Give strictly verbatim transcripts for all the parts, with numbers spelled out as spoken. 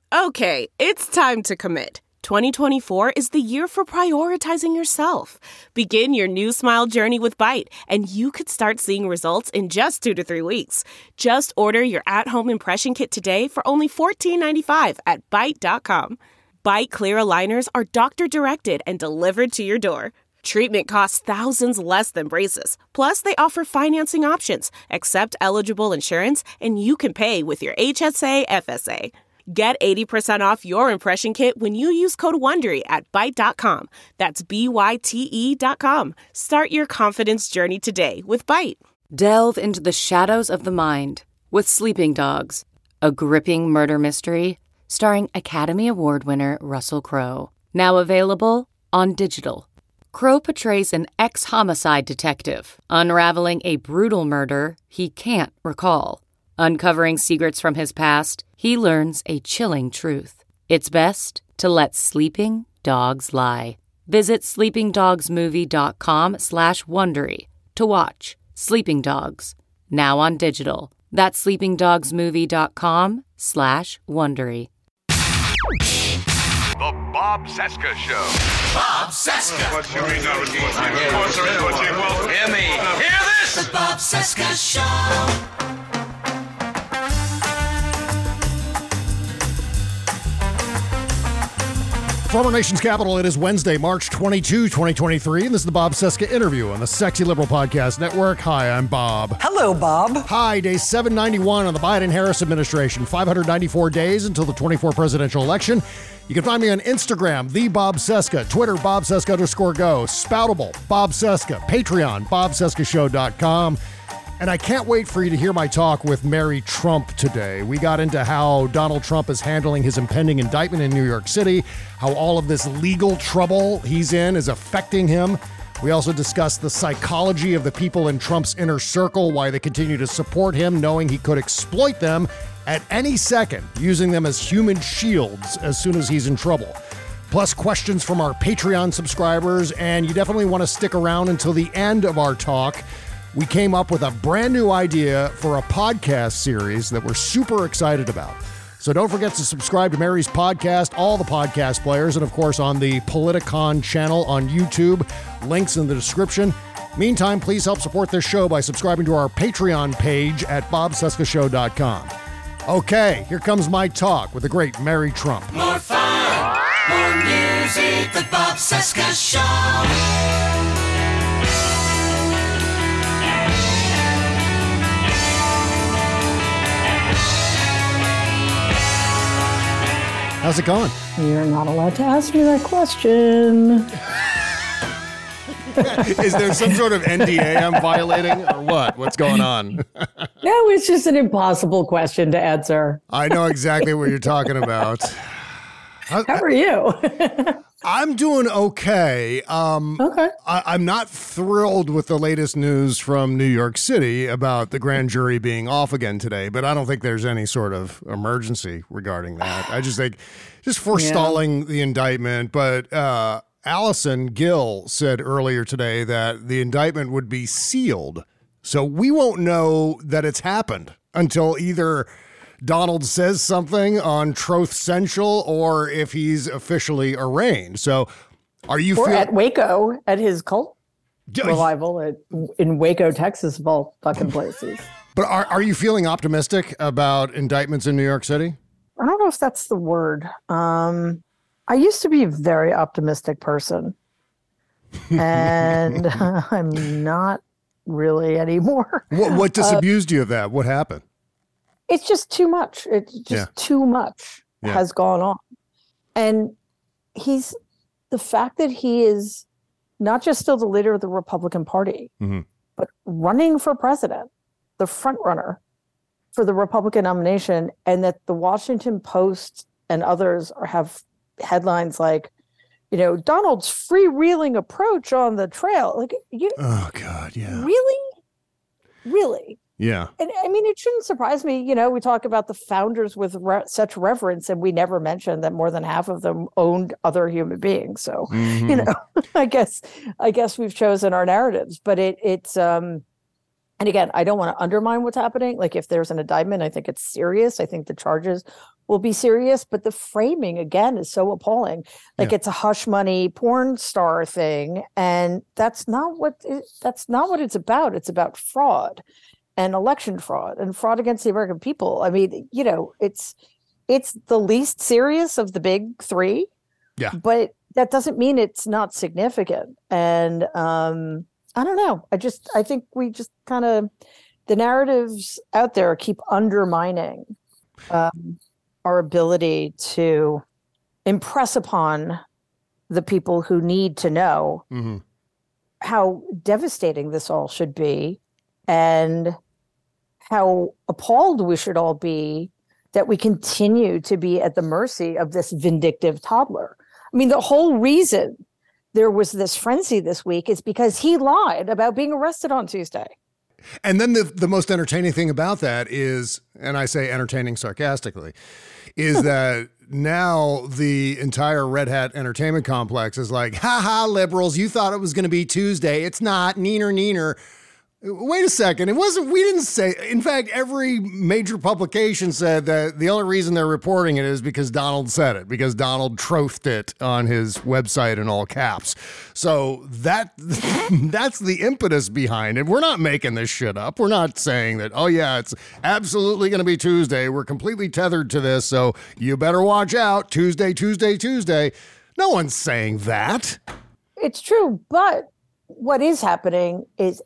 Okay, it's time to commit. twenty twenty-four is the year for prioritizing yourself. Begin your new smile journey with Byte, and you could start seeing results in just two to three weeks. Just order your at-home impression kit today for only fourteen ninety-five at byte dot com. Byte clear aligners are doctor-directed and delivered to your door. Treatment costs thousands less than braces. Plus, they offer financing options, accept eligible insurance, and you can pay with your H S A F S A. Get eighty percent off your impression kit when you use code WONDERY at byte dot com. That's B Y T E dot com. Start your confidence journey today with Byte. Delve into the shadows of the mind with Sleeping Dogs, a gripping murder mystery starring Academy Award winner Russell Crowe. Now available on digital. Crowe portrays an ex-homicide detective unraveling a brutal murder he can't recall. Uncovering secrets from his past, he learns a chilling truth. It's best to let sleeping dogs lie. Visit sleepingdogsmovie.com slash Wondery to watch Sleeping Dogs, now on digital. That's sleepingdogsmovie.com slash Wondery. The Bob Cesca Show. Bob Cesca. What's your result? Hear me. Hear this? The Bob Cesca Show. From our nation's capital, it is Wednesday, March twenty-second, twenty twenty-three, and this is the Bob Cesca Interview on the Sexy Liberal Podcast Network. Hi, I'm Bob. Hello, Bob. Hi, day seven ninety-one on the Biden-Harris administration. five hundred ninety-four days until the twenty-four presidential election. You can find me on Instagram, the Bob Cesca, Twitter, Bob Cesca underscore go, Spoutable, Bob Cesca, Patreon, bob cesca show dot com. And I can't wait for you to hear my talk with Mary Trump today. We got into how Donald Trump is handling his impending indictment in New York City, how all of this legal trouble he's in is affecting him. We also discussed the psychology of the people in Trump's inner circle, why they continue to support him, knowing he could exploit them at any second, using them as human shields as soon as he's in trouble. Plus questions from our Patreon subscribers, and you definitely want to stick around until the end of our talk. We came up with a brand new idea for a podcast series that we're super excited about. So don't forget to subscribe to Mary's podcast, all the podcast players, and of course on the Politicon channel on YouTube. Links in the description. Meantime, please help support this show by subscribing to our Patreon page at bob cesca show dot com. Okay, here comes my talk with the great Mary Trump. More fun, more music, the Bob Cesca Show. How's it going? You're not allowed to ask me that question. Is there some sort of N D A I'm violating or what? What's going on? No, it's just an impossible question to answer. I know exactly what you're talking about. How are you? I'm doing okay. Um, okay. I, I'm not thrilled with the latest news from New York City about the grand jury being off again today, but I don't think there's any sort of emergency regarding that. I just think just forestalling yeah. the indictment. But uh, Allison Gill said earlier today that the indictment would be sealed. So we won't know that it's happened until either Donald says something on Truth Central or if he's officially arraigned. So are you or feel- at Waco at his cult revival at, in Waco, Texas, of all fucking places. But are, are you feeling optimistic about indictments in New York City? I don't know if that's the word. Um, I used to be a very optimistic person, and I'm not really anymore. What, what disabused uh, you of that? What happened? It's just too much. It's just yeah. too much yeah. has gone on. And he's the fact that he is not just still the leader of the Republican Party, mm-hmm. but running for president, the front runner for the Republican nomination, and that the Washington Post and others are, have headlines like, you know, Donald's freewheeling approach on the trail. Like, you, oh God, yeah, really, really. Yeah. And I mean, it shouldn't surprise me. You know, we talk about the founders with re- such reverence, and we never mention that more than half of them owned other human beings. So, mm-hmm. you know, I guess, I guess we've chosen our narratives, but it, it's, um, and again, I don't want to undermine what's happening. Like if there's an indictment, I think it's serious. I think the charges will be serious, but the framing again is so appalling. Like Yeah. it's a hush money porn star thing, and that's not what it, that's not what it's about. It's about fraud and election fraud and fraud against the American people. I mean, you know, it's it's the least serious of the big three. Yeah. But that doesn't mean it's not significant. And um, I don't know. I just I think we just kind of the narratives out there keep undermining um, our ability to impress upon the people who need to know Mm-hmm. how devastating this all should be and how appalled we should all be that we continue to be at the mercy of this vindictive toddler. I mean, the whole reason there was this frenzy this week is because he lied about being arrested on Tuesday. And then the, the most entertaining thing about that is, and I say entertaining sarcastically, is that now the entire Red Hat entertainment complex is like, ha ha, liberals, you thought it was going to be Tuesday. It's not, neener, neener. Wait a second. It wasn't, we didn't say, in fact, every major publication said that the only reason they're reporting it is because Donald said it, because Donald trothed it on his website in all caps. So that that's the impetus behind it. We're not making this shit up. We're not saying that, oh yeah, it's absolutely going to be Tuesday. We're completely tethered to this. So you better watch out. Tuesday, Tuesday, Tuesday. No one's saying that. It's true. But what is happening is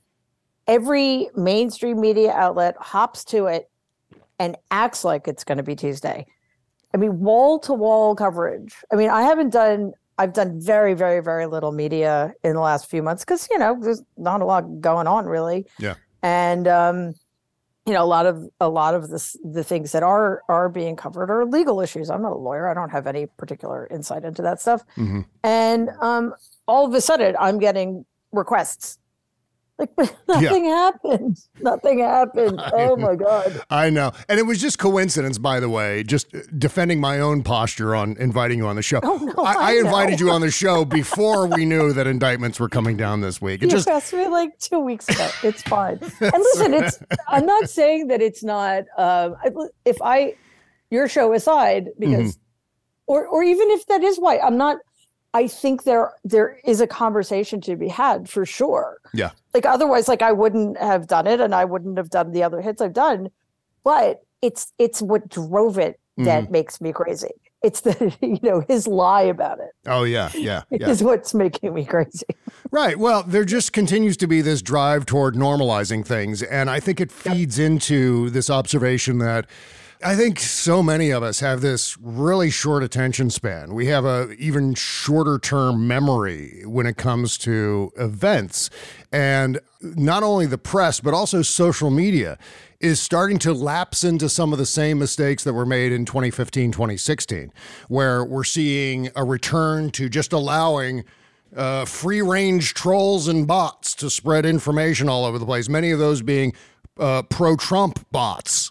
every mainstream media outlet hops to it and acts like it's going to be Tuesday. I mean, wall to wall coverage. I mean, I haven't done, I've done very, very, very little media in the last few months because, you know, there's not a lot going on really. Yeah. And, um, you know, a lot of, a lot of this, the things that are, are being covered are legal issues. I'm not a lawyer. I don't have any particular insight into that stuff. Mm-hmm. And um, all of a sudden I'm getting requests. Like nothing yeah. happened. Nothing happened. Oh my God. I know. And it was just coincidence, by the way, just defending my own posture on inviting you on the show. Oh, no, I, I, I invited you on the show before we knew that indictments were coming down this week. It you just asked me like two weeks ago. It's fine. And listen, it's I'm not saying that it's not um if I your show aside, because mm-hmm. or or even if that is why I'm not I think there there is a conversation to be had for sure. Yeah. Like otherwise, like I wouldn't have done it and I wouldn't have done the other hits I've done. But it's it's what drove it that mm-hmm. makes me crazy. It's the, you know, his lie about it. Oh, yeah, yeah, yeah. Is what's making me crazy. Right. Well, there just continues to be this drive toward normalizing things. And I think it feeds yep. into this observation that I think so many of us have this really short attention span. We have a even shorter term memory when it comes to events. And not only the press, but also social media is starting to lapse into some of the same mistakes that were made in twenty fifteen, twenty sixteen, where we're seeing a return to just allowing uh, free-range trolls and bots to spread information all over the place, many of those being uh, pro-Trump bots.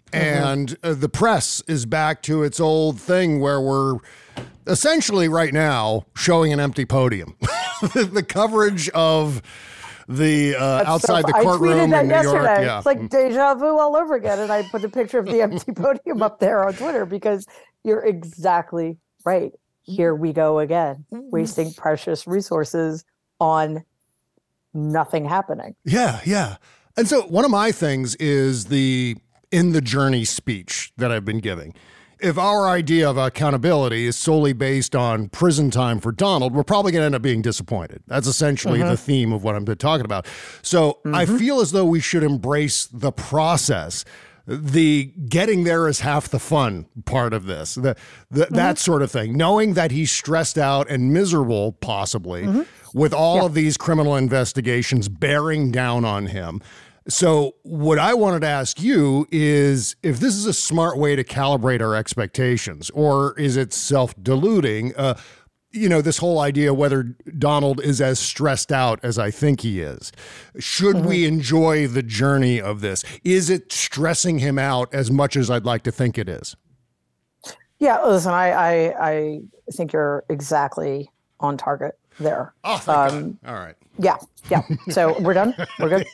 And uh, the press is back to its old thing where we're essentially right now showing an empty podium. The coverage of the uh, outside the courtroom in New yesterday. York. Yeah. It's like deja vu all over again. And I put a picture of the empty podium up there on Twitter because you're exactly right. Here we go again, wasting precious resources on nothing happening. Yeah, yeah. And so one of my things is the in the journey speech that I've been giving. If our idea of accountability is solely based on prison time for Donald, we're probably going to end up being disappointed. That's essentially mm-hmm. the theme of what I'm talking about. So mm-hmm. I feel as though we should embrace the process. The getting there is half the fun part of this, the, the, mm-hmm. that sort of thing, knowing that he's stressed out and miserable, possibly, mm-hmm. with all yeah. of these criminal investigations bearing down on him. So what I wanted to ask you is if this is a smart way to calibrate our expectations, or is it self-deluding? Uh, you know, this whole idea whether Donald is as stressed out as I think he is. Should mm-hmm. we enjoy the journey of this? Is it stressing him out as much as I'd like to think it is? Yeah, listen, I I, I think you're exactly on target there. Oh, thank um, God. All right. Yeah, yeah. So we're done. We're good.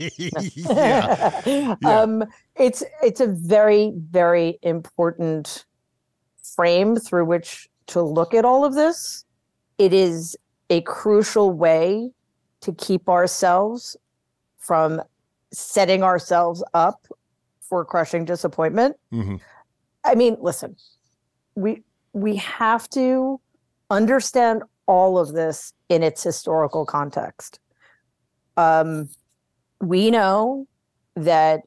yeah. yeah. Um, it's it's a very very important frame through which to look at all of this. It is a crucial way to keep ourselves from setting ourselves up for crushing disappointment. Mm-hmm. I mean, listen, we we have to understand all of this in its historical context. Um, we know that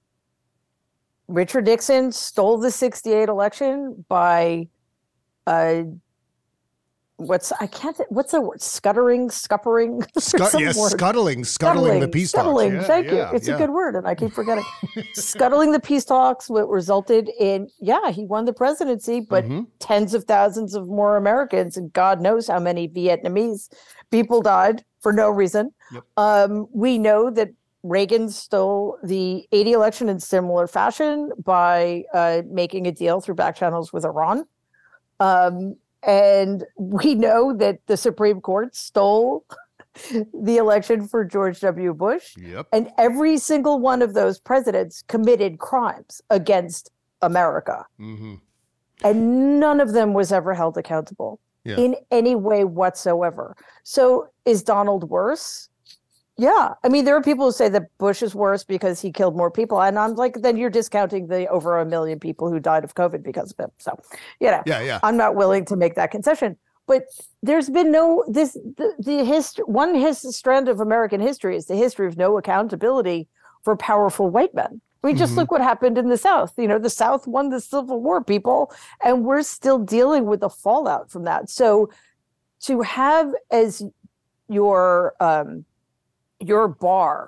Richard Nixon stole the sixty-eight election by uh, what's I can't what's the word scuttering scuppering Scut, yes, word. scuttling, scuttling scuttling the peace scuttling, talks. Yeah, thank yeah, you. It's yeah. a good word, and I keep forgetting. Scuttling the peace talks, what resulted in yeah, he won the presidency, but mm-hmm. tens of thousands of more Americans, and God knows how many Vietnamese people died for no reason. Yep. Um, we know that Reagan stole the eighty election in similar fashion by uh, making a deal through back channels with Iran. Um, and we know that the Supreme Court stole the election for George W. Bush. Yep. And every single one of those presidents committed crimes against America. Mm-hmm. And none of them was ever held accountable yeah. in any way whatsoever. So is Donald worse? Yeah. I mean, there are people who say that Bush is worse because he killed more people. And I'm like, then you're discounting the over a million people who died of COVID because of him. So, you know, yeah, yeah. I'm not willing to make that concession. But there's been no, this, the, the history, one his strand of American history is the history of no accountability for powerful white men. I mean, just mm-hmm. look what happened in the South. You know, the South won the Civil War, people, and we're still dealing with the fallout from that. So to have as your, um, your bar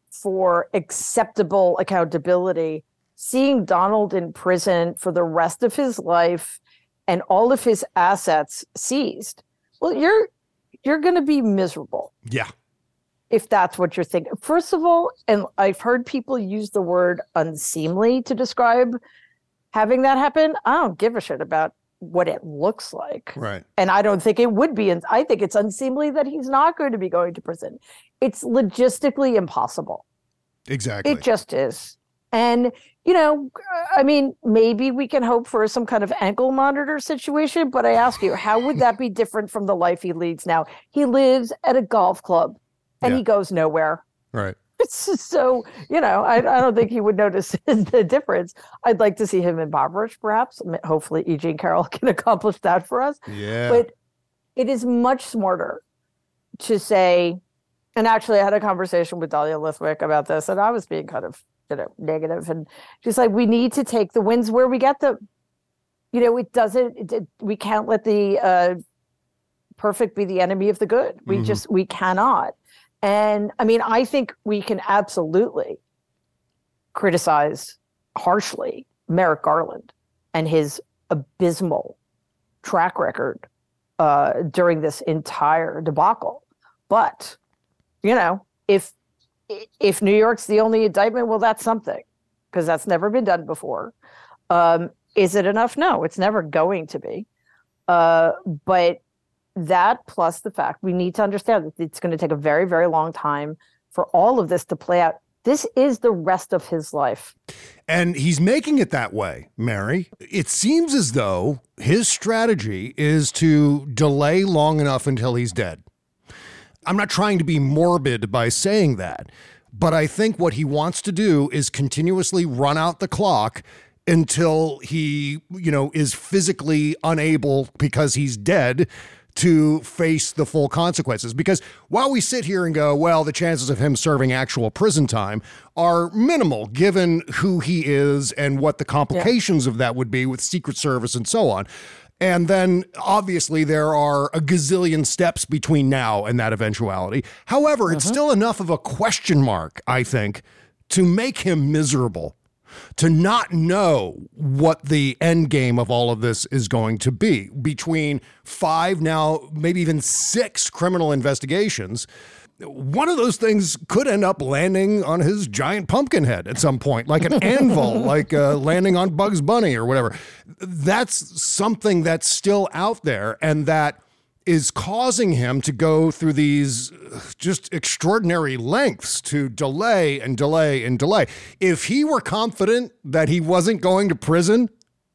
for acceptable accountability, seeing Donald in prison for the rest of his life and all of his assets seized, well, you're you're going to be miserable. Yeah. If that's what you're thinking. First of all, and I've heard people use the word unseemly to describe having that happen. I don't give a shit about what it looks like. Right. And I don't think it would be. And I think it's unseemly that he's not going to be going to prison. It's logistically impossible. Exactly. It just is. And, you know, I mean, maybe we can hope for some kind of ankle monitor situation, but I ask you, how would that be different from the life he leads now? He lives at a golf club and yeah. he goes nowhere. Right. It's so, you know, I, I don't think he would notice the difference. I'd like to see him impoverished, perhaps. Hopefully, E. Jean Carroll can accomplish that for us. Yeah. But it is much smarter to say, and actually, I had a conversation with Dahlia Lithwick about this, and I was being kind of, you know, negative. And she's like, we need to take the wins where we get them. You know, it doesn't, it, we can't let the uh, perfect be the enemy of the good. We mm-hmm. just, we cannot. And I mean, I think we can absolutely criticize harshly Merrick Garland and his abysmal track record uh, during this entire debacle. But, you know, if if New York's the only indictment, well, that's something, because that's never been done before. Um, is it enough? No, it's never going to be. Uh, but that plus the fact we need to understand that it's going to take a very, very long time for all of this to play out. This is the rest of his life. And he's making it that way, Mary. It seems as though his strategy is to delay long enough until he's dead. I'm not trying to be morbid by saying that, but I think what he wants to do is continuously run out the clock until he, you know, is physically unable, because he's dead, to face the full consequences. Because while we sit here and go, well, the chances of him serving actual prison time are minimal given who he is and what the complications yeah. of that would be with Secret Service and so on. And then obviously there are a gazillion steps between now and that eventuality. However, mm-hmm. it's still enough of a question mark, I think, to make him miserable, to not know what the end game of all of this is going to be. Between five, now maybe even six criminal investigations, one of those things could end up landing on his giant pumpkin head at some point, like an anvil, like uh, landing on Bugs Bunny or whatever. That's something that's still out there, and that is causing him to go through these just extraordinary lengths to delay and delay and delay. If he were confident that he wasn't going to prison,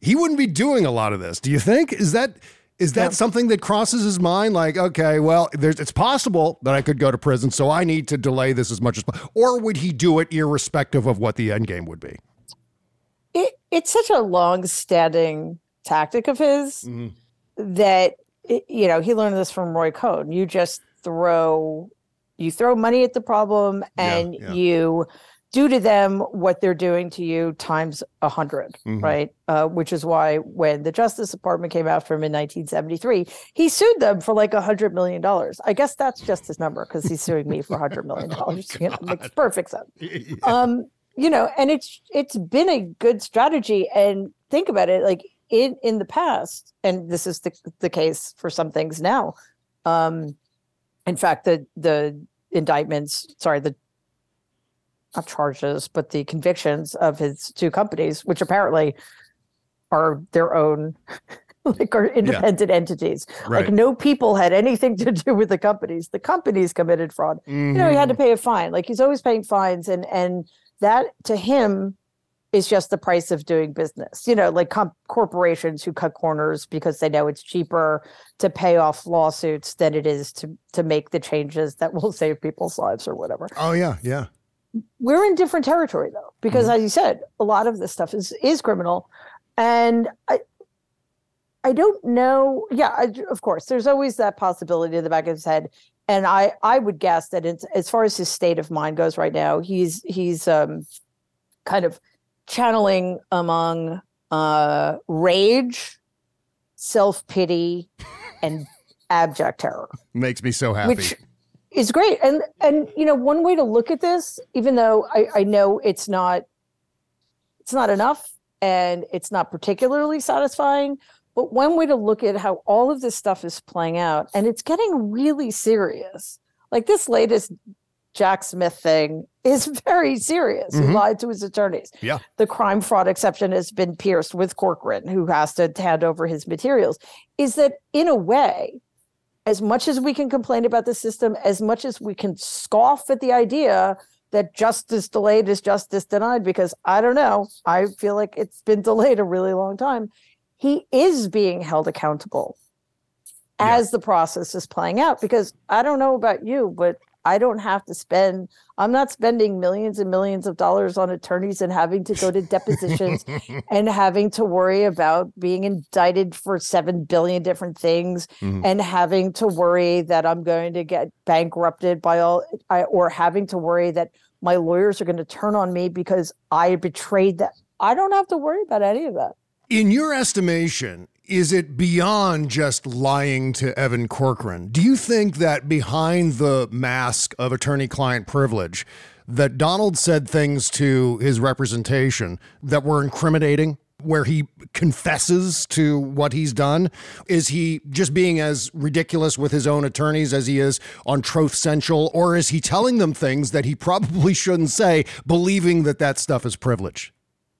he wouldn't be doing a lot of this. Do you think? Is that is that yeah. something that crosses his mind? Like, okay, well, there's it's possible that I could go to prison, so I need to delay this as much as possible. Or would he do it irrespective of what the end game would be? It, it's such a long-standing tactic of his mm-hmm. that, it, you know, he learned this from Roy Cohn. You just throw, you throw money at the problem and yeah, yeah. you do to them what they're doing to you times a hundred, mm-hmm. right? Uh, which is why when the Justice Department came after him in nineteen seventy-three, he sued them for like a hundred million dollars. I guess that's just his number because he's suing me for a hundred million dollars. oh, you know, makes perfect sense. yeah. Um, you know, and it's it's been a good strategy. And think about it, like in in the past, and this is the the case for some things now. Um, in fact, the the indictments, sorry, the not charges, but the convictions of his two companies, which apparently are their own, like are independent yeah. entities. Right. Like no people had anything to do with the companies. The companies committed fraud. Mm-hmm. You know, he had to pay a fine. Like he's always paying fines, and and that to him is just the price of doing business. You know, like comp- corporations who cut corners because they know it's cheaper to pay off lawsuits than it is to to make the changes that will save people's lives or whatever. Oh yeah, yeah. We're in different territory though, because mm-hmm. as you said, a lot of this stuff is is criminal, and I I don't know. Yeah, I, of course, there's always that possibility in the back of his head, and I I would guess that it's, as far as his state of mind goes right now, he's he's um kind of channeling among uh rage, self-pity, and abject terror. Makes me so happy. Which, It's great. And, and, you know, one way to look at this, even though I, I know it's not, it's not enough and it's not particularly satisfying, but one way to look at how all of this stuff is playing out, and it's getting really serious. Like this latest Jack Smith thing is very serious. Mm-hmm. He lied to his attorneys. Yeah. The crime fraud exception has been pierced with Corcoran, who has to hand over his materials. Is that in a way, as much as we can complain about the system, as much as we can scoff at the idea that justice delayed is justice denied, because I don't know, I feel like it's been delayed a really long time. He is being held accountable yeah. as the process is playing out, because I don't know about you, but I don't have to spend, I'm not spending millions and millions of dollars on attorneys and having to go to depositions and having to worry about being indicted for seven billion different things mm-hmm. and having to worry that I'm going to get bankrupted by all, I, or having to worry that my lawyers are going to turn on me because I betrayed that. I don't have to worry about any of that. In your estimation, is it beyond just lying to Evan Corcoran? Do you think that behind the mask of attorney-client privilege, that Donald said things to his representation that were incriminating, where he confesses to what he's done? Is he just being as ridiculous with his own attorneys as he is on Truth Central, or is he telling them things that he probably shouldn't say, believing that that stuff is privilege?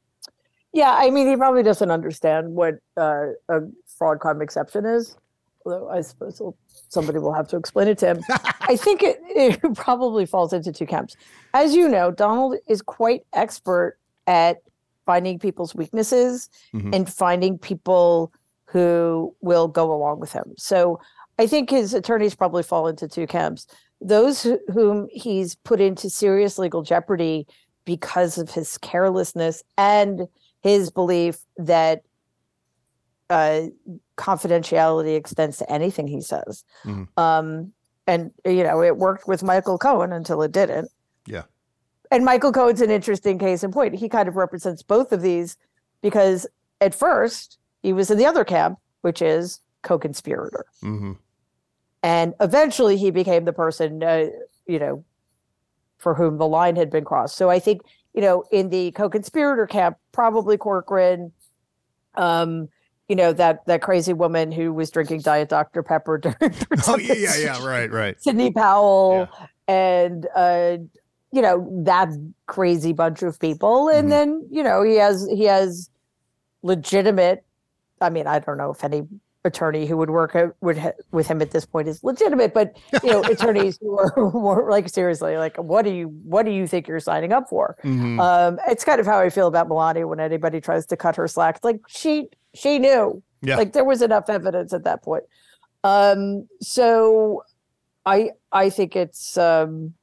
Yeah, I mean, he probably doesn't understand what uh, a fraud crime exception is. Although I suppose somebody will have to explain it to him. I think it, it probably falls into two camps. As you know, Donald is quite expert at finding people's weaknesses mm-hmm. and finding people who will go along with him. So I think his attorneys probably fall into two camps. Those wh- whom he's put into serious legal jeopardy because of his carelessness and his belief that uh, confidentiality extends to anything he says. Mm-hmm. Um, and, you know, it worked with Michael Cohen until it didn't. Yeah. And Michael Cohen's an interesting case in point. He kind of represents both of these because at first he was in the other camp, which is co-conspirator. Mm-hmm. And eventually he became the person, uh, you know, for whom the line had been crossed. So I think, you know, in the co-conspirator camp, probably Corcoran, um, you know, that that crazy woman who was drinking Diet Doctor Pepper during oh yeah, yeah, yeah, right, right. Sidney Powell yeah. and uh, you know, that crazy bunch of people. And mm-hmm. then, you know, he has he has legitimate, I mean, I don't know if any attorney who would work out, would ha- with him at this point is legitimate, but you know, attorneys who are more like, seriously, like, what do you what do you think you're signing up for? Mm-hmm. Um, it's kind of how I feel about Melania when anybody tries to cut her slack. Like, she She knew. Yeah. Like there was enough evidence at that point. Um, so I I think it's um,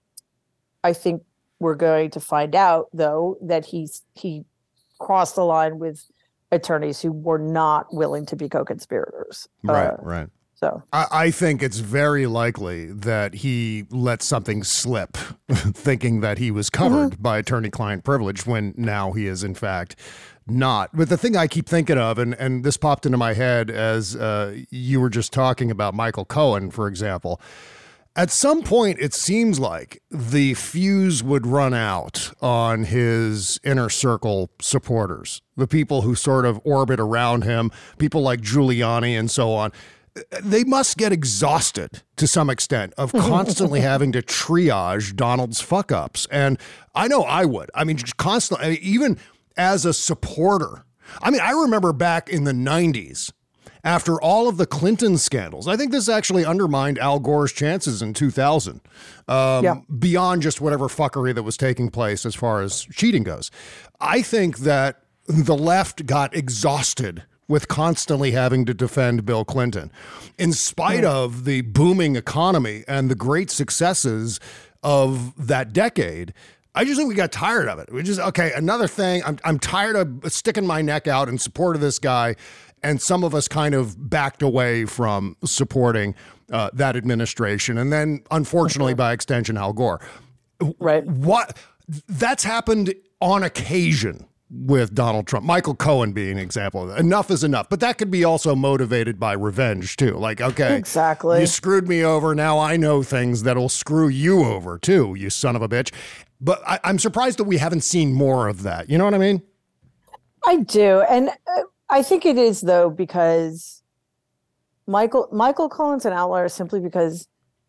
I think we're going to find out though that he's he crossed the line with attorneys who were not willing to be co-conspirators. Right, Uh, right. So I, I think it's very likely that he let something slip, thinking that he was covered Mm-hmm. by attorney-client privilege when now he is, in fact, not. But the thing I keep thinking of, and, and this popped into my head as uh, you were just talking about Michael Cohen, for example, at some point, it seems like the fuse would run out on his inner circle supporters, the people who sort of orbit around him, people like Giuliani and so on. They must get exhausted to some extent of constantly having to triage Donald's fuck ups. And I know I would. I mean, just constantly, I mean, even as a supporter. I mean, I remember back in the nineties, after all of the Clinton scandals, I think this actually undermined Al Gore's chances in two thousand, um, Yeah. beyond just whatever fuckery that was taking place as far as cheating goes. I think that the left got exhausted with constantly having to defend Bill Clinton. In spite of the booming economy and the great successes of that decade, I just think we got tired of it. We just, okay, another thing, I'm, I'm tired of sticking my neck out in support of this guy, and some of us kind of backed away from supporting uh, that administration, and then, unfortunately, by extension, Al Gore. right. What? That's happened on occasion with Donald Trump. Michael Cohen being an example. Enough is enough. But that could be also motivated by revenge, too. Like, okay, Exactly. you screwed me over. Now I know things that'll screw you over, too, you son of a bitch. But I, I'm surprised that we haven't seen more of that. You know what I mean? I do. And uh, I think it is, though, because Michael Michael Cohen's an outlier simply because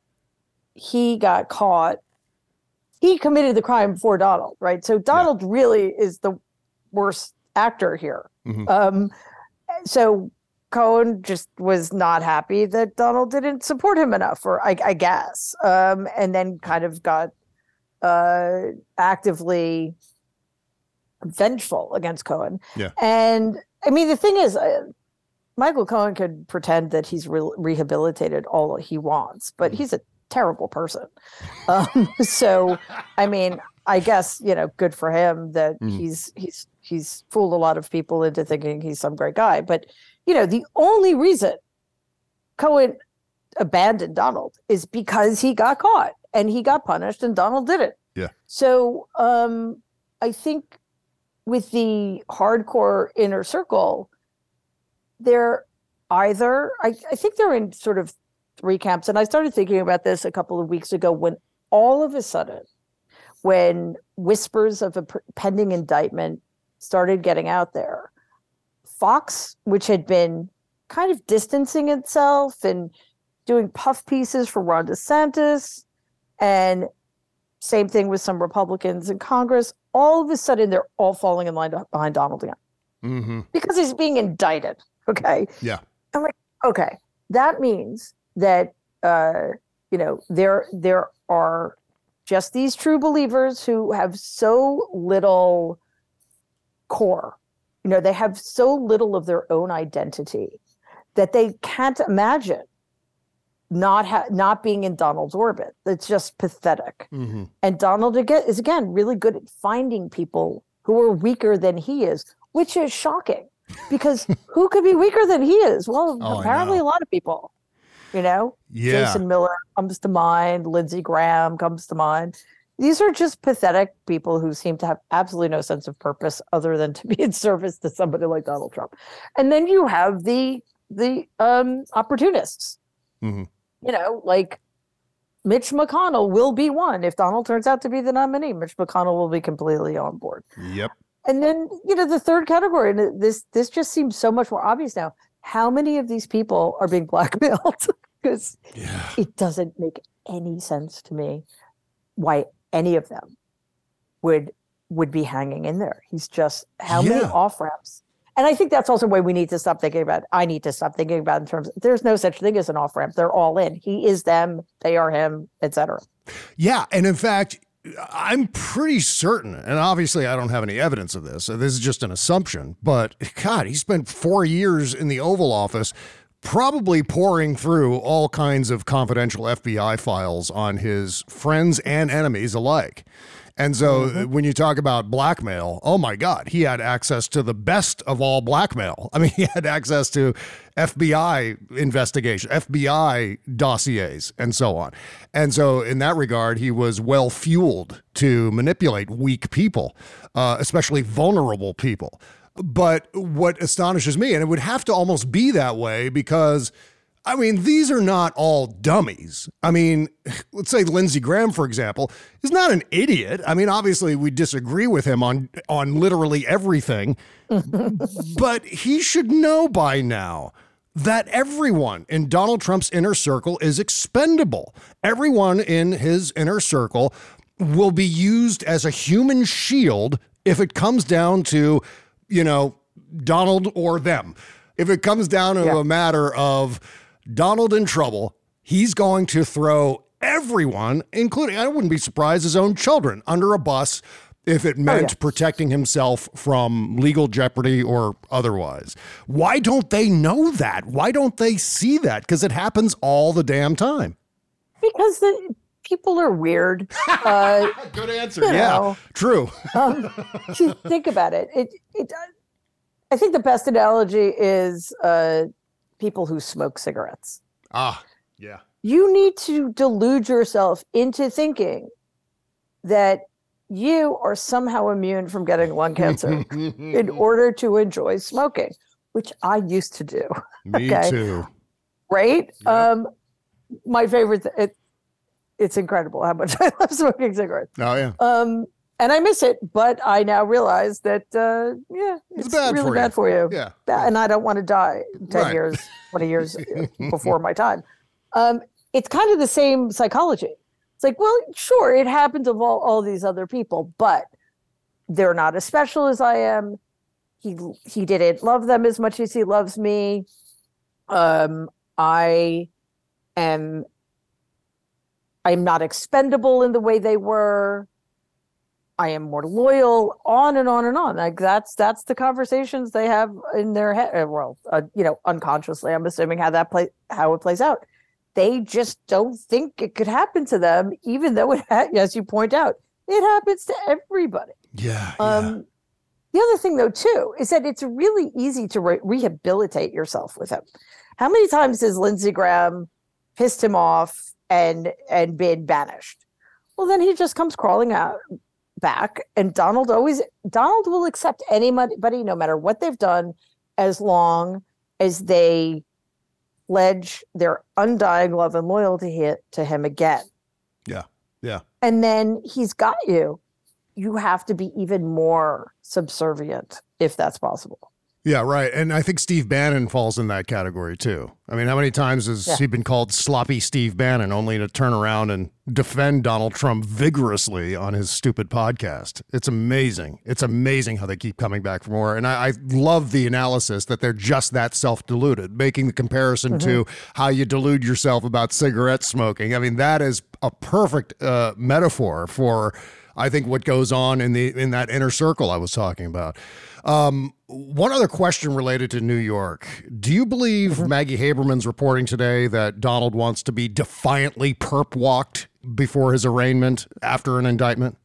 he got caught. He committed the crime before Donald, right? So Donald really is the worst actor here. Mhm. Um, so Cohen just was not happy that Donald didn't support him enough, or I, I guess, um, and then kind of got uh, actively vengeful against Cohen. Yeah. And I mean, the thing is, uh, Michael Cohen could pretend that he's re- rehabilitated all he wants, but Mm-hmm. he's a terrible person. Um, so, I mean, I guess, you know, good for him that Mhm. he's he's he's fooled a lot of people into thinking he's some great guy. But, you know, the only reason Cohen abandoned Donald is because he got caught and he got punished and Donald didn't. Yeah. So um, I think with the hardcore inner circle, they're either, I, I think they're in sort of three camps. And I started thinking about this a couple of weeks ago when all of a sudden, when whispers of a p- pending indictment started getting out there, Fox, which had been kind of distancing itself and doing puff pieces for Ron DeSantis, and same thing with some Republicans in Congress, all of a sudden they're all falling in line to- behind Donald again Mm-hmm. because he's being indicted. Okay. Yeah. I'm like, okay, that means that uh, you know, there there are just these true believers who have so little core. You know, they have so little of their own identity that they can't imagine not ha- not being in Donald's orbit. It's just pathetic. Mm-hmm. And Donald again is again really good at finding people who are weaker than he is, which is shocking because who could be weaker than he is? Well, Oh, I apparently know. a lot of people, you know, Yeah. Jason Miller comes to mind, Lindsey Graham comes to mind. These are just pathetic people who seem to have absolutely no sense of purpose other than to be in service to somebody like Donald Trump. And then you have the the um, opportunists. Mhm. You know, like Mitch McConnell will be one. If Donald turns out to be the nominee, Mitch McConnell will be completely on board. Yep. And then, you know, the third category, and this this just seems so much more obvious now. How many of these people are being blackmailed? Because Yeah. it doesn't make any sense to me why any of them would would be hanging in there. He's just how many Yeah. off ramps. And I think that's also why we need to stop thinking about. I need to stop thinking about in terms of there's no such thing as an off ramp. They're all in. He is them. They are him, et cetera. Yeah. And in fact, I'm pretty certain, and obviously I don't have any evidence of this, so this is just an assumption, but God, he spent four years in the Oval Office probably pouring through all kinds of confidential F B I files on his friends and enemies alike. And so mm-hmm. when you talk about blackmail, oh my God, he had access to the best of all blackmail. I mean, he had access to F B I investigation, F B I dossiers, and so on. And so in that regard, he was well fueled to manipulate weak people, uh, especially vulnerable people. But what astonishes me, and it would have to almost be that way because I mean, these are not all dummies. I mean, let's say Lindsey Graham, for example, is not an idiot. I mean, obviously we disagree with him on, on literally everything, but he should know by now that everyone in Donald Trump's inner circle is expendable. Everyone in his inner circle will be used as a human shield if it comes down to, you know, Donald or them. If it comes down to yeah. a matter of Donald in trouble, he's going to throw everyone, including, I wouldn't be surprised, his own children, under a bus if it meant oh, yeah. protecting himself from legal jeopardy or otherwise. Why don't they know that? Why don't they see that? Because it happens all the damn time. Because the people are weird. Uh, Good answer. Yeah, know. True. um, think about it. It, it. I think the best analogy is uh, people who smoke cigarettes. Ah, yeah. You need to delude yourself into thinking that you are somehow immune from getting lung cancer in order to enjoy smoking, which I used to do. Me okay? too. Right? Yep. Um, my favorite, th- it, it's incredible how much I love smoking cigarettes. Oh, yeah. Um, and I miss it, but I now realize that, uh, yeah, it's, it's bad really for bad you. for you. Yeah. That, and I don't want to die ten right. years, twenty years before my time. Um, it's kind of the same psychology. It's like, well, sure, it happened to all, all these other people, but they're not as special as I am. He he didn't love them as much as he loves me. Um, I am I'm not expendable in the way they were. I am more loyal, on and on and on. Like that's that's the conversations they have in their head. Well, uh, you know, unconsciously, I'm assuming how that play how it plays out. They just don't think it could happen to them, even though it, ha- as you point out, it happens to everybody. Yeah. Um, yeah. The other thing, though, too, is that it's really easy to re- rehabilitate yourself with him. How many times has Lindsey Graham pissed him off and and been banished? Well, then he just comes crawling out back, and Donald always Donald will accept anybody, no matter what they've done, as long as they pledge their undying love and loyalty to him again. Yeah, yeah. And then he's got you. You have to be even more subservient if that's possible. Yeah, right. And I think Steve Bannon falls in that category too. I mean, how many times has yeah. he been called sloppy Steve Bannon, only to turn around and defend Donald Trump vigorously on his stupid podcast? It's amazing. It's amazing how they keep coming back for more. And I, I love the analysis that they're just that self-deluded, making the comparison mm-hmm. to how you delude yourself about cigarette smoking. I mean, that is a perfect uh, metaphor for, I think, what goes on in the in that inner circle I was talking about. Um, one other question related to New York. Do you believe mm-hmm. Maggie Haberman's reporting today that Donald wants to be defiantly perp walked before his arraignment after an indictment?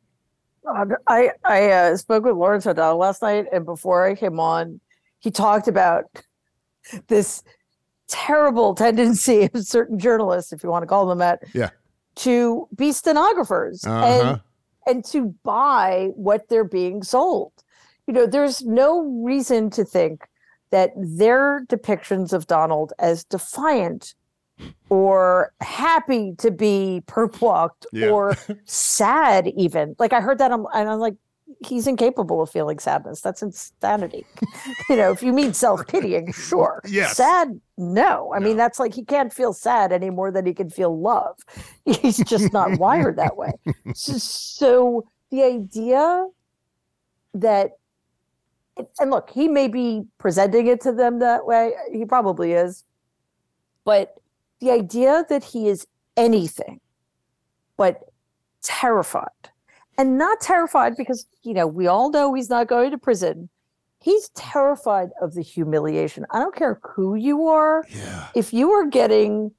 I, I uh, spoke with Lawrence O'Donnell last night, and before I came on, he talked about this terrible tendency of certain journalists, if you want to call them that, yeah. to be stenographers uh-huh. and and to buy what they're being sold. You know, there's no reason to think that their depictions of Donald as defiant or happy to be perp walked yeah. or sad even. Like I heard that and I'm like, he's incapable of feeling sadness. That's insanity. You know, if you mean self-pitying, sure. Yes. Sad, no. I no. mean, that's like he can't feel sad any more than he can feel love. He's just not wired that way. So, so the idea that, and look, he may be presenting it to them that way. He probably is. But the idea that he is anything but terrified. And not terrified because, you know, we all know he's not going to prison. He's terrified of the humiliation. I don't care who you are. Yeah. If you are getting,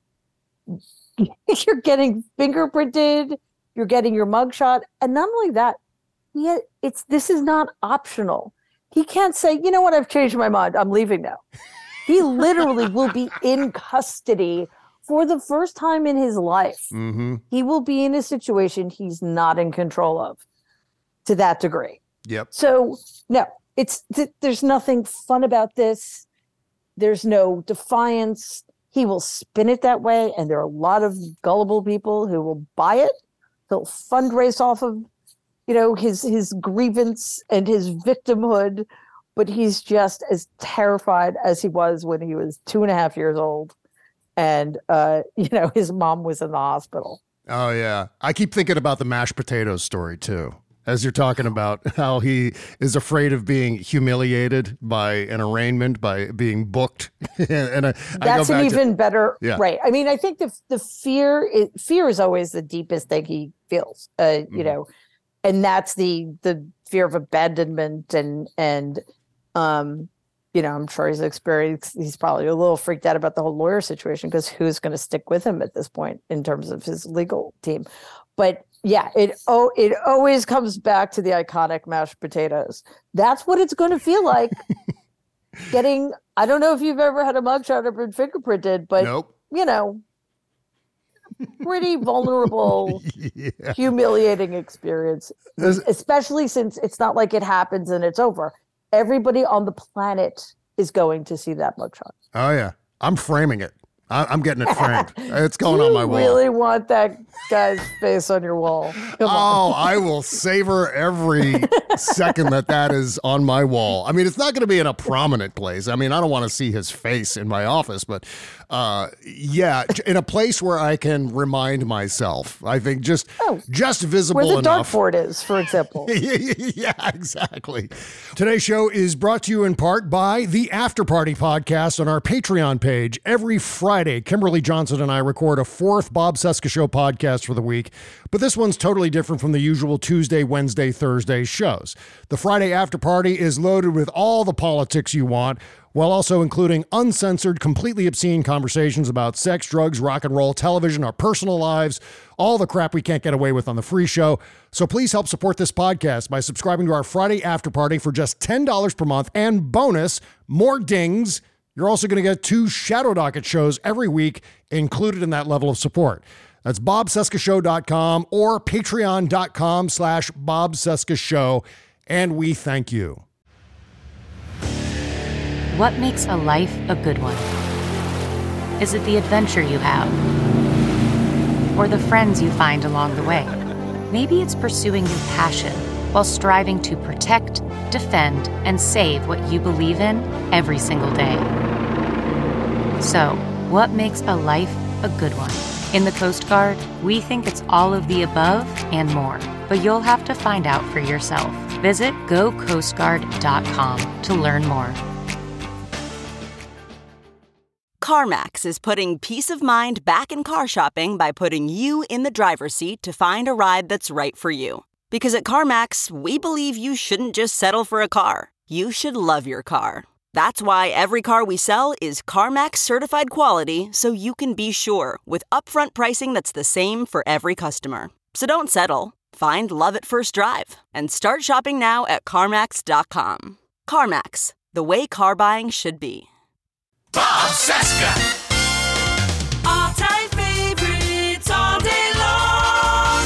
you're getting fingerprinted, you're getting your mugshot. And not only that, yeah, it's this is not optional. He can't say, you know what, I've changed my mind. I'm leaving now. He literally will be in custody for the first time in his life. Mm-hmm. He will be in a situation he's not in control of to that degree. Yep. So, no, it's th- there's nothing fun about this. There's no defiance. He will spin it that way, and there are a lot of gullible people who will buy it. He'll fundraise off of, you know, his his grievance and his victimhood, but he's just as terrified as he was when he was two and a half years old. And, uh, you know, his mom was in the hospital. Oh, yeah. I keep thinking about the mashed potatoes story, too, as you're talking about how he is afraid of being humiliated by an arraignment, by being booked. and I, That's I an even to, better. Yeah. Right. I mean, I think the, the fear, is, fear is always the deepest thing he feels, uh, mm-hmm. you know, and that's the the fear of abandonment and, and um, you know, I'm sure he's experienced, he's probably a little freaked out about the whole lawyer situation because who's going to stick with him at this point in terms of his legal team. But yeah, it oh, it always comes back to the iconic mashed potatoes. That's what it's going to feel like getting, I don't know if you've ever had a mugshot or been fingerprinted, but, nope. you know, pretty vulnerable, yeah. humiliating experience, especially since it's not like it happens and it's over. Everybody on the planet is going to see that mugshot. Oh, yeah. I'm framing it. I- I'm getting it framed. It's going you on my wall. You really want that guy's face on your wall. Come oh, on. I will savor every second that that is on my wall. I mean, it's not going to be in a prominent place. I mean, I don't want to see his face in my office, but uh, yeah, in a place where I can remind myself. I think just oh, just visible where the enough. Dartboard is, for example. Yeah, exactly. Today's show is brought to you in part by the After Party podcast on our Patreon page. Every Friday, Kimberly Johnson and I record a fourth Bob Cesca Show podcast for the week, but this one's totally different from the usual Tuesday, Wednesday, Thursday shows. The Friday After Party is loaded with all the politics you want, while also including uncensored, completely obscene conversations about sex, drugs, rock and roll, television, our personal lives, all the crap we can't get away with on the free show. So please help support this podcast by subscribing to our Friday After Party for just ten dollars per month, and bonus, more dings. You're also going to get two Shadow Docket shows every week included in that level of support. That's bob cesca show dot com or patreon.com slash Bob Cesca Show, and we thank you. What makes a life a good one? Is it the adventure you have? Or the friends you find along the way? Maybe it's pursuing your passion while striving to protect, defend, and save what you believe in every single day. So, what makes a life a good one? In the Coast Guard, we think it's all of the above and more, but you'll have to find out for yourself. Visit go coast guard dot com to learn more. CarMax is putting peace of mind back in car shopping by putting you in the driver's seat to find a ride that's right for you. Because at CarMax, we believe you shouldn't just settle for a car. You should love your car. That's why every car we sell is CarMax certified quality, so you can be sure with upfront pricing that's the same for every customer. So don't settle. Find love at first drive and start shopping now at CarMax dot com. CarMax, the way car buying should be. Bob Cesca. All-time favorites all day long.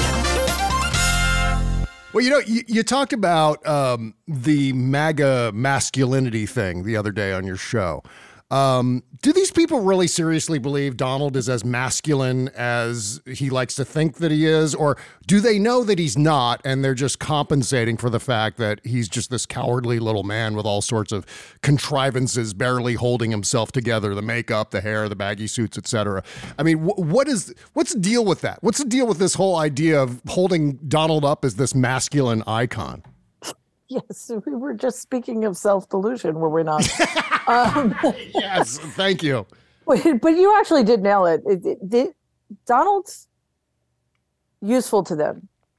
Well, you know, you, you talked about um, the MAGA masculinity thing the other day on your show. Um, do these people really seriously believe Donald is as masculine as he likes to think that he is? Or do they know that he's not, and they're just compensating for the fact that he's just this cowardly little man with all sorts of contrivances, barely holding himself together, the makeup, the hair, the baggy suits, et cetera? I mean, wh- what is, what's the deal with that? What's the deal with this whole idea of holding Donald up as this masculine icon? Yes, we were just speaking of self-delusion, were we not? um, yes, thank you. But, but you actually did nail it. It, it, it. Donald's useful to them.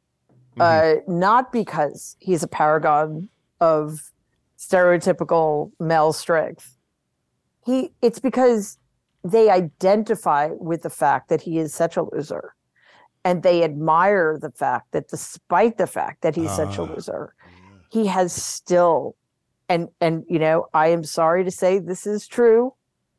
mm-hmm. uh, not because he's a paragon of stereotypical male strength. He, it's because they identify with the fact that he is such a loser. And they admire the fact that despite the fact that he's uh, such a loser, he has still, and, and, you know, I am sorry to say this is true,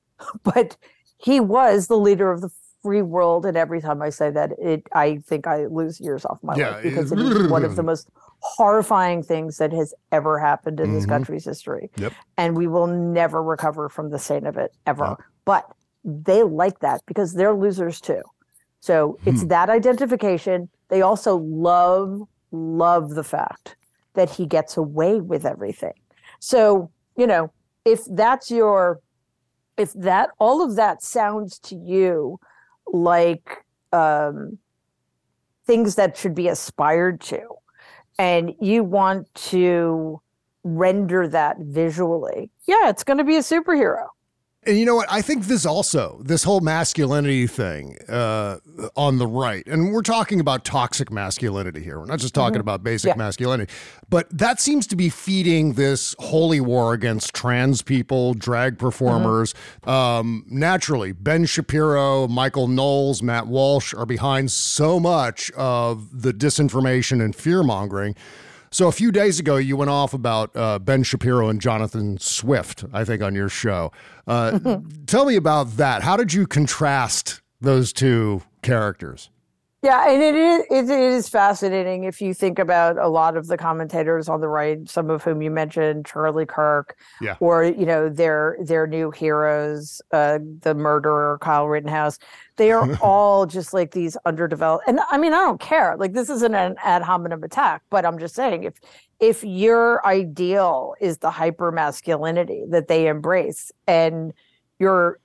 but he was the leader of the free world. And every time I say that, it, I think I lose years off my yeah, life because it is one of the most horrifying things that has ever happened in mm-hmm. this country's history. Yep. And we will never recover from the stain of it ever. Yep. But they like that because they're losers too. So it's hmm. that identification. They also love, love the fact that he gets away with everything. So, you know, if that's your, if that, all of that sounds to you like um, things that should be aspired to, and you want to render that visually, yeah, it's going to be a superhero. And you know what? I think this also, this whole masculinity thing uh, on the right, and we're talking about toxic masculinity here. We're not just talking mm-hmm. about basic yeah. masculinity, but that seems to be feeding this holy war against trans people, drag performers. Mm-hmm. Um, naturally, Ben Shapiro, Michael Knowles, Matt Walsh are behind so much of the disinformation and fear-mongering. So a few days ago, you went off about uh, Ben Shapiro and Jonathan Swift, I think, on your show. Uh, tell me about that. How did you contrast those two characters? Yeah, and it is, it is fascinating if you think about a lot of the commentators on the right, some of whom you mentioned, Charlie Kirk, yeah. or, you know, their their new heroes, uh, the murderer, Kyle Rittenhouse. They are all just like these underdeveloped. And I mean, I don't care. Like, this isn't an ad hominem attack, but I'm just saying, if if your ideal is the hyper masculinity that they embrace, and your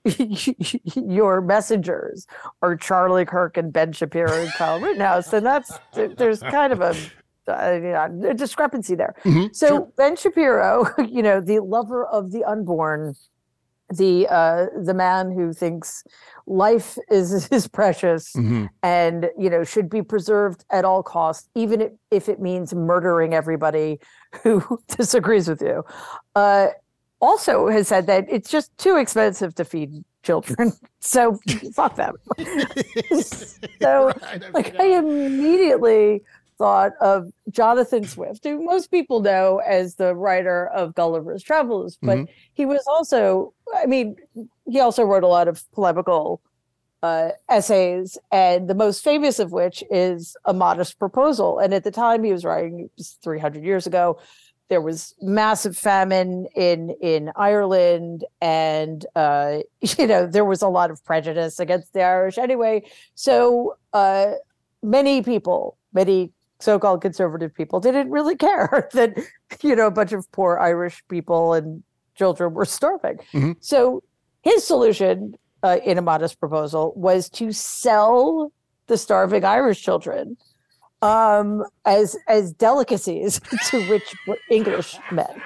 your messengers are Charlie Kirk and Ben Shapiro and Kyle Rittenhouse, then that's there's kind of a, uh, you know, a discrepancy there. Mm-hmm, so sure. Ben Shapiro, you know, the lover of the unborn, the uh, the man who thinks life is is precious mm-hmm. and, you know, should be preserved at all costs, even if, if it means murdering everybody who disagrees with you. Uh, also has said that it's just too expensive to feed children. So fuck them. So right, like I immediately thought of Jonathan Swift, who most people know as the writer of Gulliver's Travels, but mm-hmm. he was also, I mean, he also wrote a lot of polemical uh, essays, and the most famous of which is A Modest Proposal. And at the time he was writing, it was three hundred years ago, there was massive famine in in Ireland, and uh, you know, there was a lot of prejudice against the Irish anyway. So uh, many people, many so-called conservative people, didn't really care that, you know, a bunch of poor Irish people and children were starving. Mm-hmm. So his solution uh, in A Modest Proposal was to sell the starving Irish children um, as as delicacies to rich English men.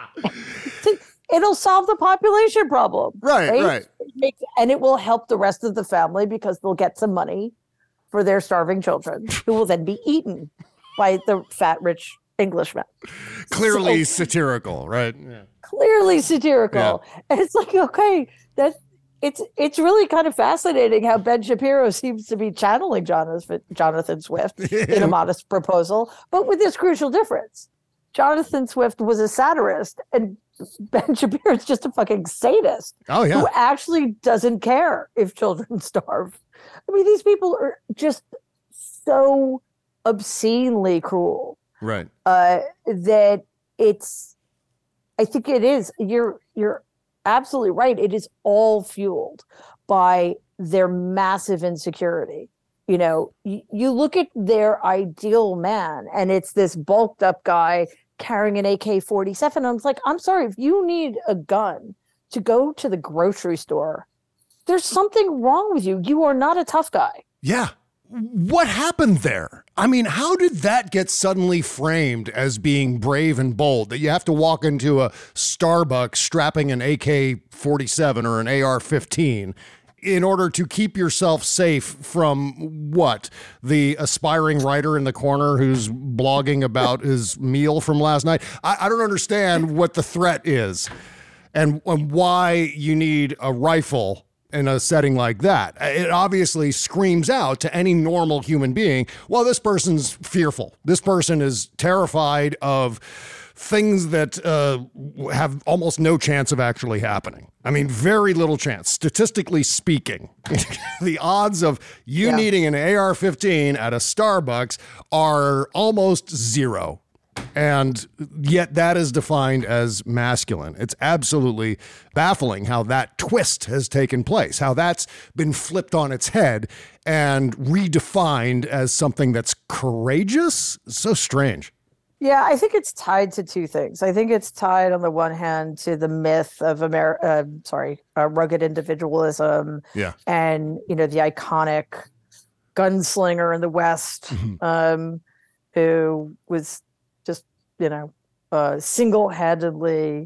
It'll solve the population problem. Right, right. right. And it will help the rest of the family because they'll get some money for their starving children, who will then be eaten by the fat, rich Englishmen. Clearly so, satirical, right? Yeah. Clearly satirical. Yeah. And it's like, okay, that it's it's really kind of fascinating how Ben Shapiro seems to be channeling Jonathan, Jonathan Swift in A Modest Proposal, but with this crucial difference. Jonathan Swift was a satirist, and Ben Shapiro is just a fucking sadist. Oh, yeah. Who actually doesn't care if children starve. I mean, these people are just so obscenely cruel. Right. Uh, that it's, I think it is, you're, you're absolutely right. It is all fueled by their massive insecurity. You know, you, you look at their ideal man, and it's this bulked up guy carrying an A K forty-seven. I'm like, I'm sorry, if you need a gun to go to the grocery store, there's something wrong with you. You are not a tough guy. Yeah. What happened there? I mean, how did that get suddenly framed as being brave and bold, that you have to walk into a Starbucks strapping an A K forty-seven or an A R fifteen in order to keep yourself safe from what? The aspiring writer in the corner who's blogging about his meal from last night? I, I don't understand what the threat is and, and why you need a rifle in a setting like that. It obviously screams out to any normal human being, well, this person's fearful. This person is terrified of things that uh, have almost no chance of actually happening. I mean, very little chance, statistically speaking. The odds of you yeah. needing an A R fifteen at a Starbucks are almost zero. And yet that is defined as masculine. It's absolutely baffling how that twist has taken place, how that's been flipped on its head and redefined as something that's courageous. So strange. Yeah, I think it's tied to two things. I think it's tied on the one hand to the myth of Amer- uh, sorry, uh, rugged individualism, yeah, and you know the iconic gunslinger in the West, mm-hmm. um, who was just you know uh, single-handedly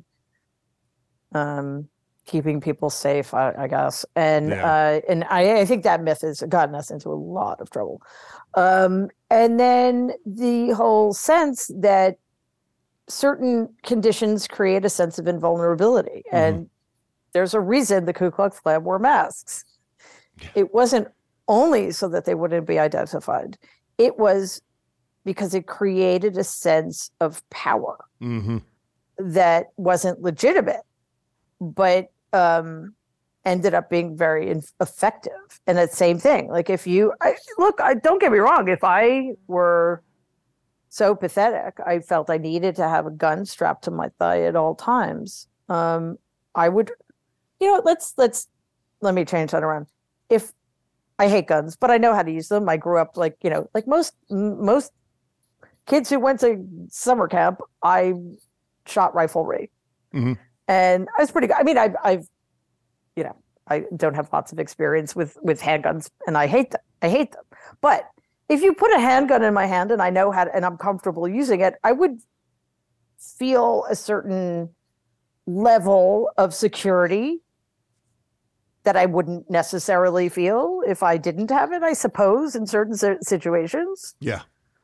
um, keeping people safe, I, I guess, and yeah. uh, and I, I think that myth has gotten us into a lot of trouble. Um, and then the whole sense that certain conditions create a sense of invulnerability. Mm-hmm. And there's a reason the Ku Klux Klan wore masks. Yeah. It wasn't only so that they wouldn't be identified. It was because it created a sense of power mm-hmm. that wasn't legitimate, but um, ended up being very in- effective. And that same thing, like if you I, look, I don't get me wrong. If I were so pathetic, I felt I needed to have a gun strapped to my thigh at all times. Um, I would, you know, let's let's let me change that around. If I hate guns, but I know how to use them. I grew up like you know, like most most kids who went to summer camp. I shot riflery, mm-hmm. and I was pretty good. I mean, I've I've you know. I don't have lots of experience with, with handguns, and I hate them. I hate them. But if you put a handgun in my hand and I know how to, and I'm comfortable using it, I would feel a certain level of security that I wouldn't necessarily feel if I didn't have it, I suppose, in certain situations. Yeah.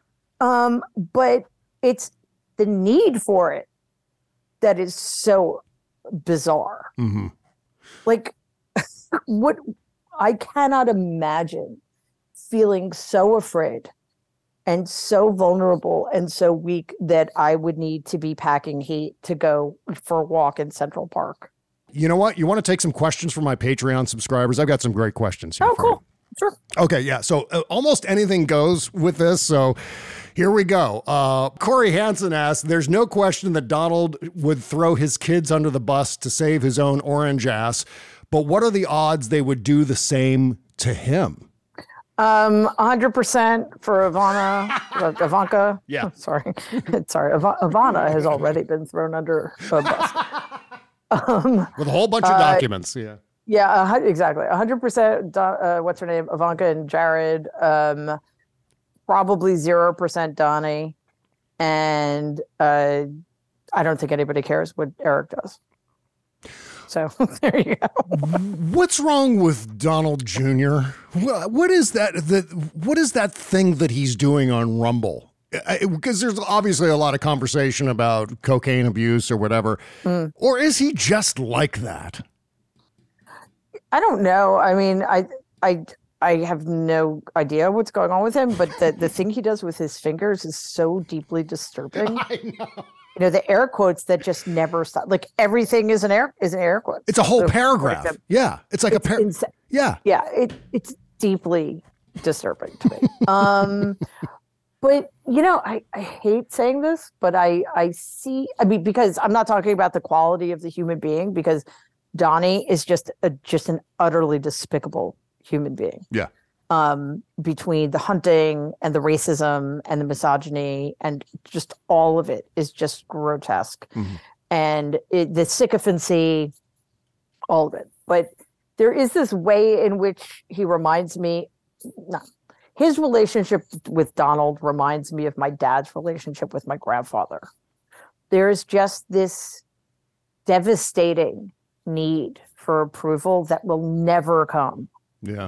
Um, but it's the need for it that is so bizarre. Mm-hmm. Like, what I cannot imagine feeling so afraid and so vulnerable and so weak that I would need to be packing heat to go for a walk in Central Park. You know what? You want to take some questions from my Patreon subscribers? I've got some great questions here. Oh, for cool. You. Sure. Okay, yeah. So uh, almost anything goes with this. So here we go. Uh, Corey Hansen asks, there's no question that Donald would throw his kids under the bus to save his own orange ass. But what are the odds they would do the same to him? Um, one hundred percent for Ivana, uh, Ivanka. Yeah. Sorry. Sorry. Iv- Ivana has already been thrown under a bus. Um, With a whole bunch of uh, documents. Yeah. Yeah, uh, exactly. one hundred percent. Uh, what's her name? Ivanka and Jared. Um, probably zero percent Donnie. And uh, I don't think anybody cares what Eric does. So there you go. What's wrong with Donald Junior? What is that? That what is that thing that he's doing on Rumble? Because there's obviously a lot of conversation about cocaine abuse or whatever. Mm. Or is he just like that? I don't know. I mean, I I I have no idea what's going on with him, but the, the thing he does with his fingers is so deeply disturbing. I know. You know, the air quotes that just never stop. Like everything is an air is an air quote. It's a whole so, paragraph. Like a, yeah. It's like it's a paragraph. Yeah. Yeah. It, it's deeply disturbing to me. um, but, you know, I, I hate saying this, but I, I see, I mean, because I'm not talking about the quality of the human being, because Donnie is just a, just an utterly despicable human being. Yeah. Um, between the hunting and the racism and the misogyny and just all of it is just grotesque. Mm-hmm. And it, the sycophancy, all of it. But there is this way in which he reminds me, no, his relationship with Donald reminds me of my dad's relationship with my grandfather. There's just this devastating need for approval that will never come. Yeah.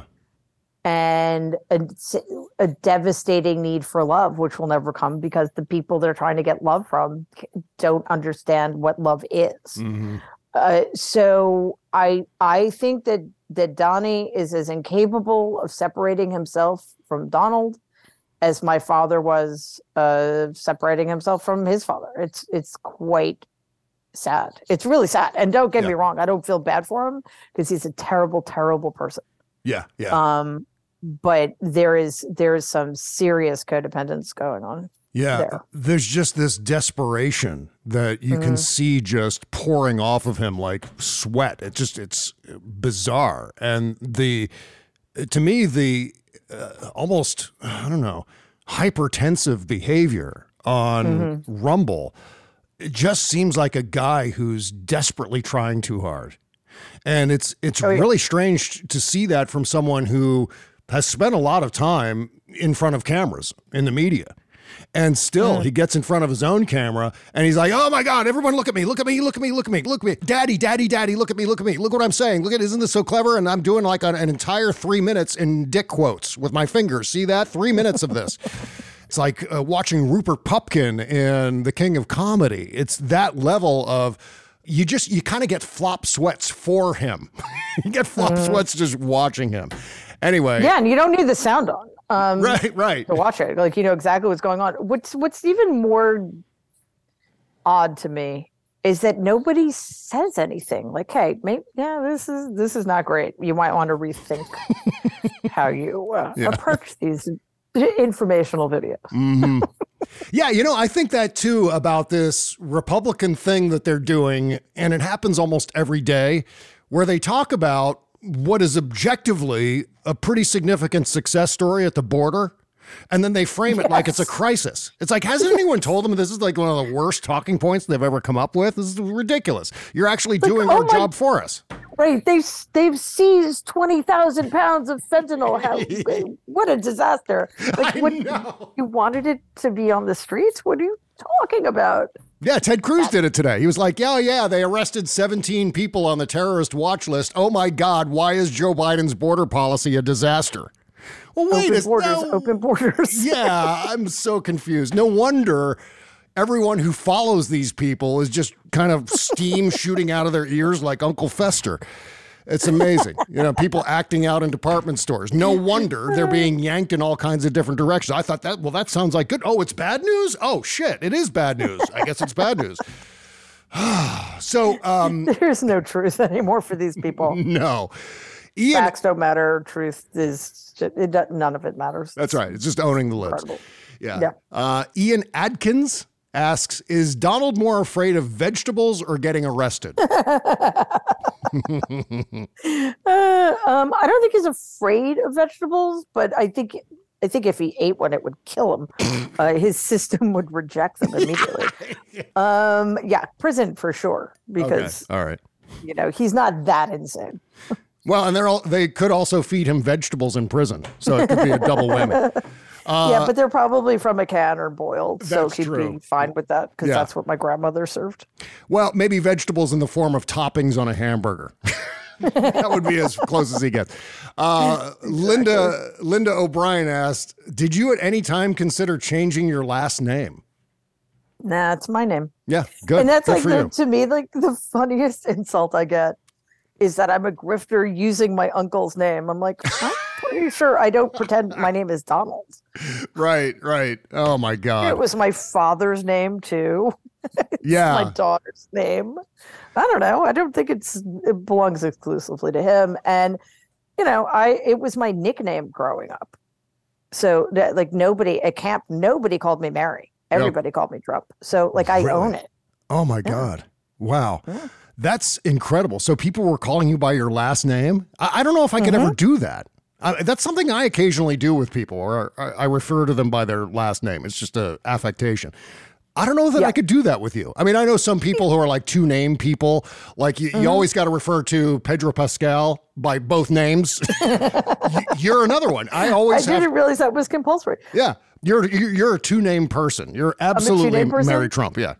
And a, a devastating need for love, which will never come because the people they're trying to get love from don't understand what love is. Mm-hmm. Uh, so I I think that that Donnie is as incapable of separating himself from Donald as my father was uh, separating himself from his father. It's it's quite sad. It's really sad. And don't get yeah. me wrong, I don't feel bad for him because he's a terrible, terrible person. Yeah, yeah. Um, but there is there is some serious codependence going on. Yeah, there. There's just this desperation that you mm-hmm. can see just pouring off of him like sweat. It just it's bizarre, and the to me the uh, almost I don't know hypertensive behavior on mm-hmm. Rumble. It just seems like a guy who's desperately trying too hard, and it's it's oh, yeah. really strange to see that from someone who has spent a lot of time in front of cameras in the media. And still, mm. he gets in front of his own camera and he's like, oh my God, everyone look at me, look at me, look at me, look at me, look at me. Daddy, daddy, daddy, look at me, look at me. Look what I'm saying. Look at, isn't this so clever? And I'm doing like an, an entire three minutes in dick quotes with my fingers. See that? Three minutes of this. It's like uh, watching Rupert Pupkin in The King of Comedy. It's that level of, you just, you kind of get flop sweats for him. You get flop mm. sweats just watching him. Anyway. Yeah, and you don't need the sound on. Um, right, right. To watch it, like you know exactly what's going on. What's what's even more odd to me is that nobody says anything. Like, hey, maybe yeah, this is this is not great. You might want to rethink how you uh, yeah. approach these informational videos. Mm-hmm. Yeah, you know, I think that too about this Republican thing that they're doing, and it happens almost every day, where they talk about what is objectively a pretty significant success story at the border. And then they frame it yes. like it's a crisis. It's like, hasn't anyone told them this is like one of the worst talking points they've ever come up with? This is ridiculous. You're actually like, doing oh our my, job for us. Right. They've, they've seized twenty thousand pounds of fentanyl. How, what a disaster. Like, I what, know. You wanted it to be on the streets? What are you talking about? Yeah, Ted Cruz did it today. He was like, yeah, yeah, they arrested seventeen people on the terrorist watch list. Oh, my God, why is Joe Biden's border policy a disaster? Well, wait, open it's borders, no, open borders. Yeah, I'm so confused. No wonder everyone who follows these people is just kind of steam shooting out of their ears like Uncle Fester. It's amazing. You know, people acting out in department stores. No wonder they're being yanked in all kinds of different directions. I thought that, well, that sounds like good. Oh, it's bad news? Oh, shit, it is bad news. I guess it's bad news. So, um, there's no truth anymore for these people. No. Ian, facts don't matter. Truth is, it, none of it matters. That's right. It's just owning the libs. Yeah. yeah. Uh, Ian Adkins asks, is Donald more afraid of vegetables or getting arrested? uh, um, I don't think he's afraid of vegetables, but I think I think if he ate one, it would kill him. Uh, his system would reject them immediately. um, yeah, prison for sure, because okay. All right. You know, he's not that insane. Well, and they're all, they could also feed him vegetables in prison, so it could be a double whammy. Uh, yeah, but they're probably from a can or boiled, so he'd true. be fine with that because yeah. that's what my grandmother served. Well, maybe vegetables in the form of toppings on a hamburger. That would be as close as he gets. Uh, exactly. Linda Linda O'Brien asked, did you at any time consider changing your last name? Nah, it's my name. Yeah, good. And that's good like, the, to me, like the funniest insult I get is that I'm a grifter using my uncle's name. I'm like, I'm pretty sure I don't pretend my name is Donald. Right, right. Oh, my God. It was my father's name, too. Yeah. My daughter's name. I don't know. I don't think it's it belongs exclusively to him. And, you know, I it was my nickname growing up. So, that, like, nobody at camp, nobody called me Mary. Everybody yep. called me Trump. So, like, I really? own it. Oh, my yeah. God. Wow. Yeah. That's incredible. So people were calling you by your last name? I, I don't know if I could mm-hmm. ever do that. I, that's something I occasionally do with people, or I, I refer to them by their last name. It's just a affectation. I don't know that yeah. I could do that with you. I mean, I know some people who are like two name people. Like you, mm-hmm. you always got to refer to Pedro Pascal by both names. You're another one. I always I have, didn't realize that was compulsory. Yeah. You're, you're, you're a two name person. You're absolutely person? Mary Trump. Yeah. Yeah.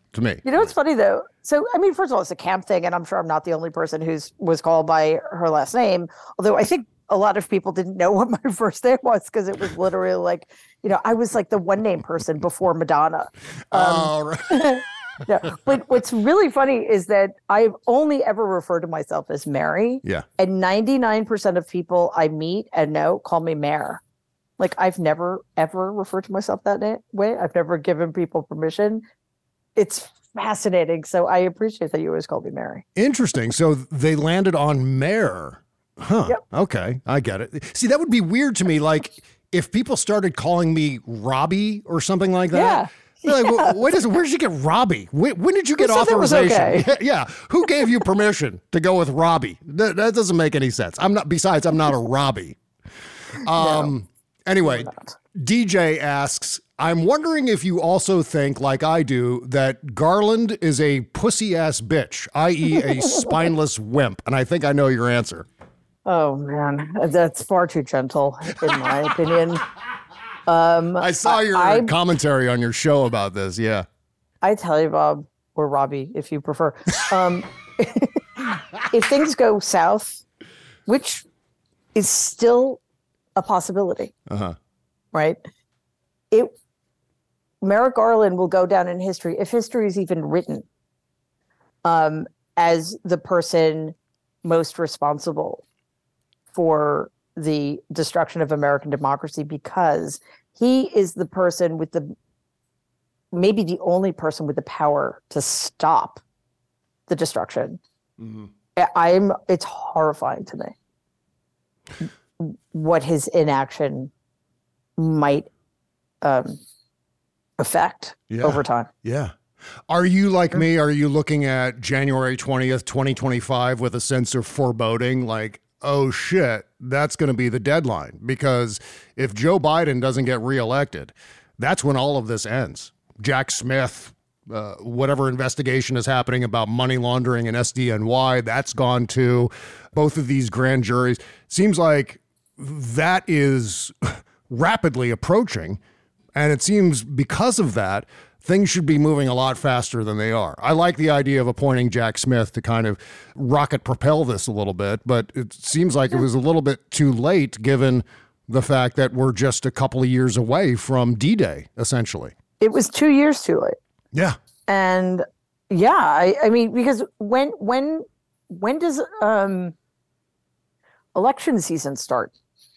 to me. You know what's funny though? So I mean, first of all, it's a camp thing, and I'm sure I'm not the only person who's was called by her last name. Although I think a lot of people didn't know what my first name was because it was literally like, you know, I was like the one name person before Madonna. Um, oh, right. Yeah. But what's really funny is that I've only ever referred to myself as Mary. Yeah. And ninety-nine percent of people I meet and know call me Mare. Like I've never, ever referred to myself that na- way. I've never given people permission. It's fascinating. So I appreciate that you always call me Mary. Interesting. So they landed on Mare. Huh. Yep. Okay. I get it. See, that would be weird to me. Like if people started calling me Robbie or something like that. Yeah. Like, Yeah. wait a second, where did you get Robbie? When, when did you get Who said that was authorization? okay? Yeah, who gave you permission to go with Robbie? That, that doesn't make any sense. I'm not. Besides, I'm not a Robbie. Um. No, anyway, D J asks, I'm wondering if you also think, like I do, that Garland is a pussy ass bitch, that is, a spineless wimp, and I think I know your answer. Oh man, that's far too gentle, in my opinion. Um, I saw your I, commentary on your show about this. Yeah. I tell you, Bob, or Robbie, if you prefer. Um, if things go south, which is still a possibility, uh-huh. right? It Merrick Garland will go down in history, if history is even written, um, as the person most responsible for the destruction of American democracy, because he is the person with the, maybe the only person with the power to stop the destruction. Mm-hmm. I'm, it's horrifying to me what his inaction might um, affect yeah. over time. Yeah. Are you like me? Are you looking at January twentieth, twenty twenty-five with a sense of foreboding? Like, oh shit, that's going to be the deadline, because if Joe Biden doesn't get reelected, that's when all of this ends. Jack Smith, uh, whatever investigation is happening about money laundering and S D N Y, that's gone too. Both of these grand juries. Seems like that is rapidly approaching. And it seems because of that, things should be moving a lot faster than they are. I like the idea of appointing Jack Smith to kind of rocket propel this a little bit, but it seems like it was a little bit too late given the fact that we're just a couple of years away from D-Day, essentially. It was two years too late. Yeah. And yeah, I, I mean, because when, when, when does um, election season start?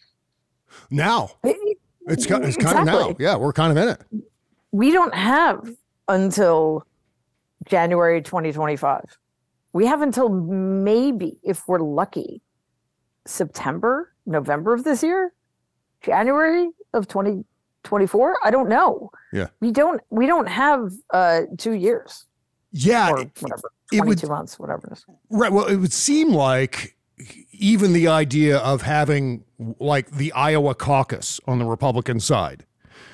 Now. It, it's, it's kind exactly. of now. Yeah, we're kind of in it. We don't have until January twenty twenty-five. We have until maybe, if we're lucky, September, November of this year, January of twenty twenty-four. I don't know. Yeah. We don't, we don't have uh, two years. Yeah. Or whatever, it twenty-two would, months, whatever it is. Right. Well, it would seem like even the idea of having like the Iowa caucus on the Republican side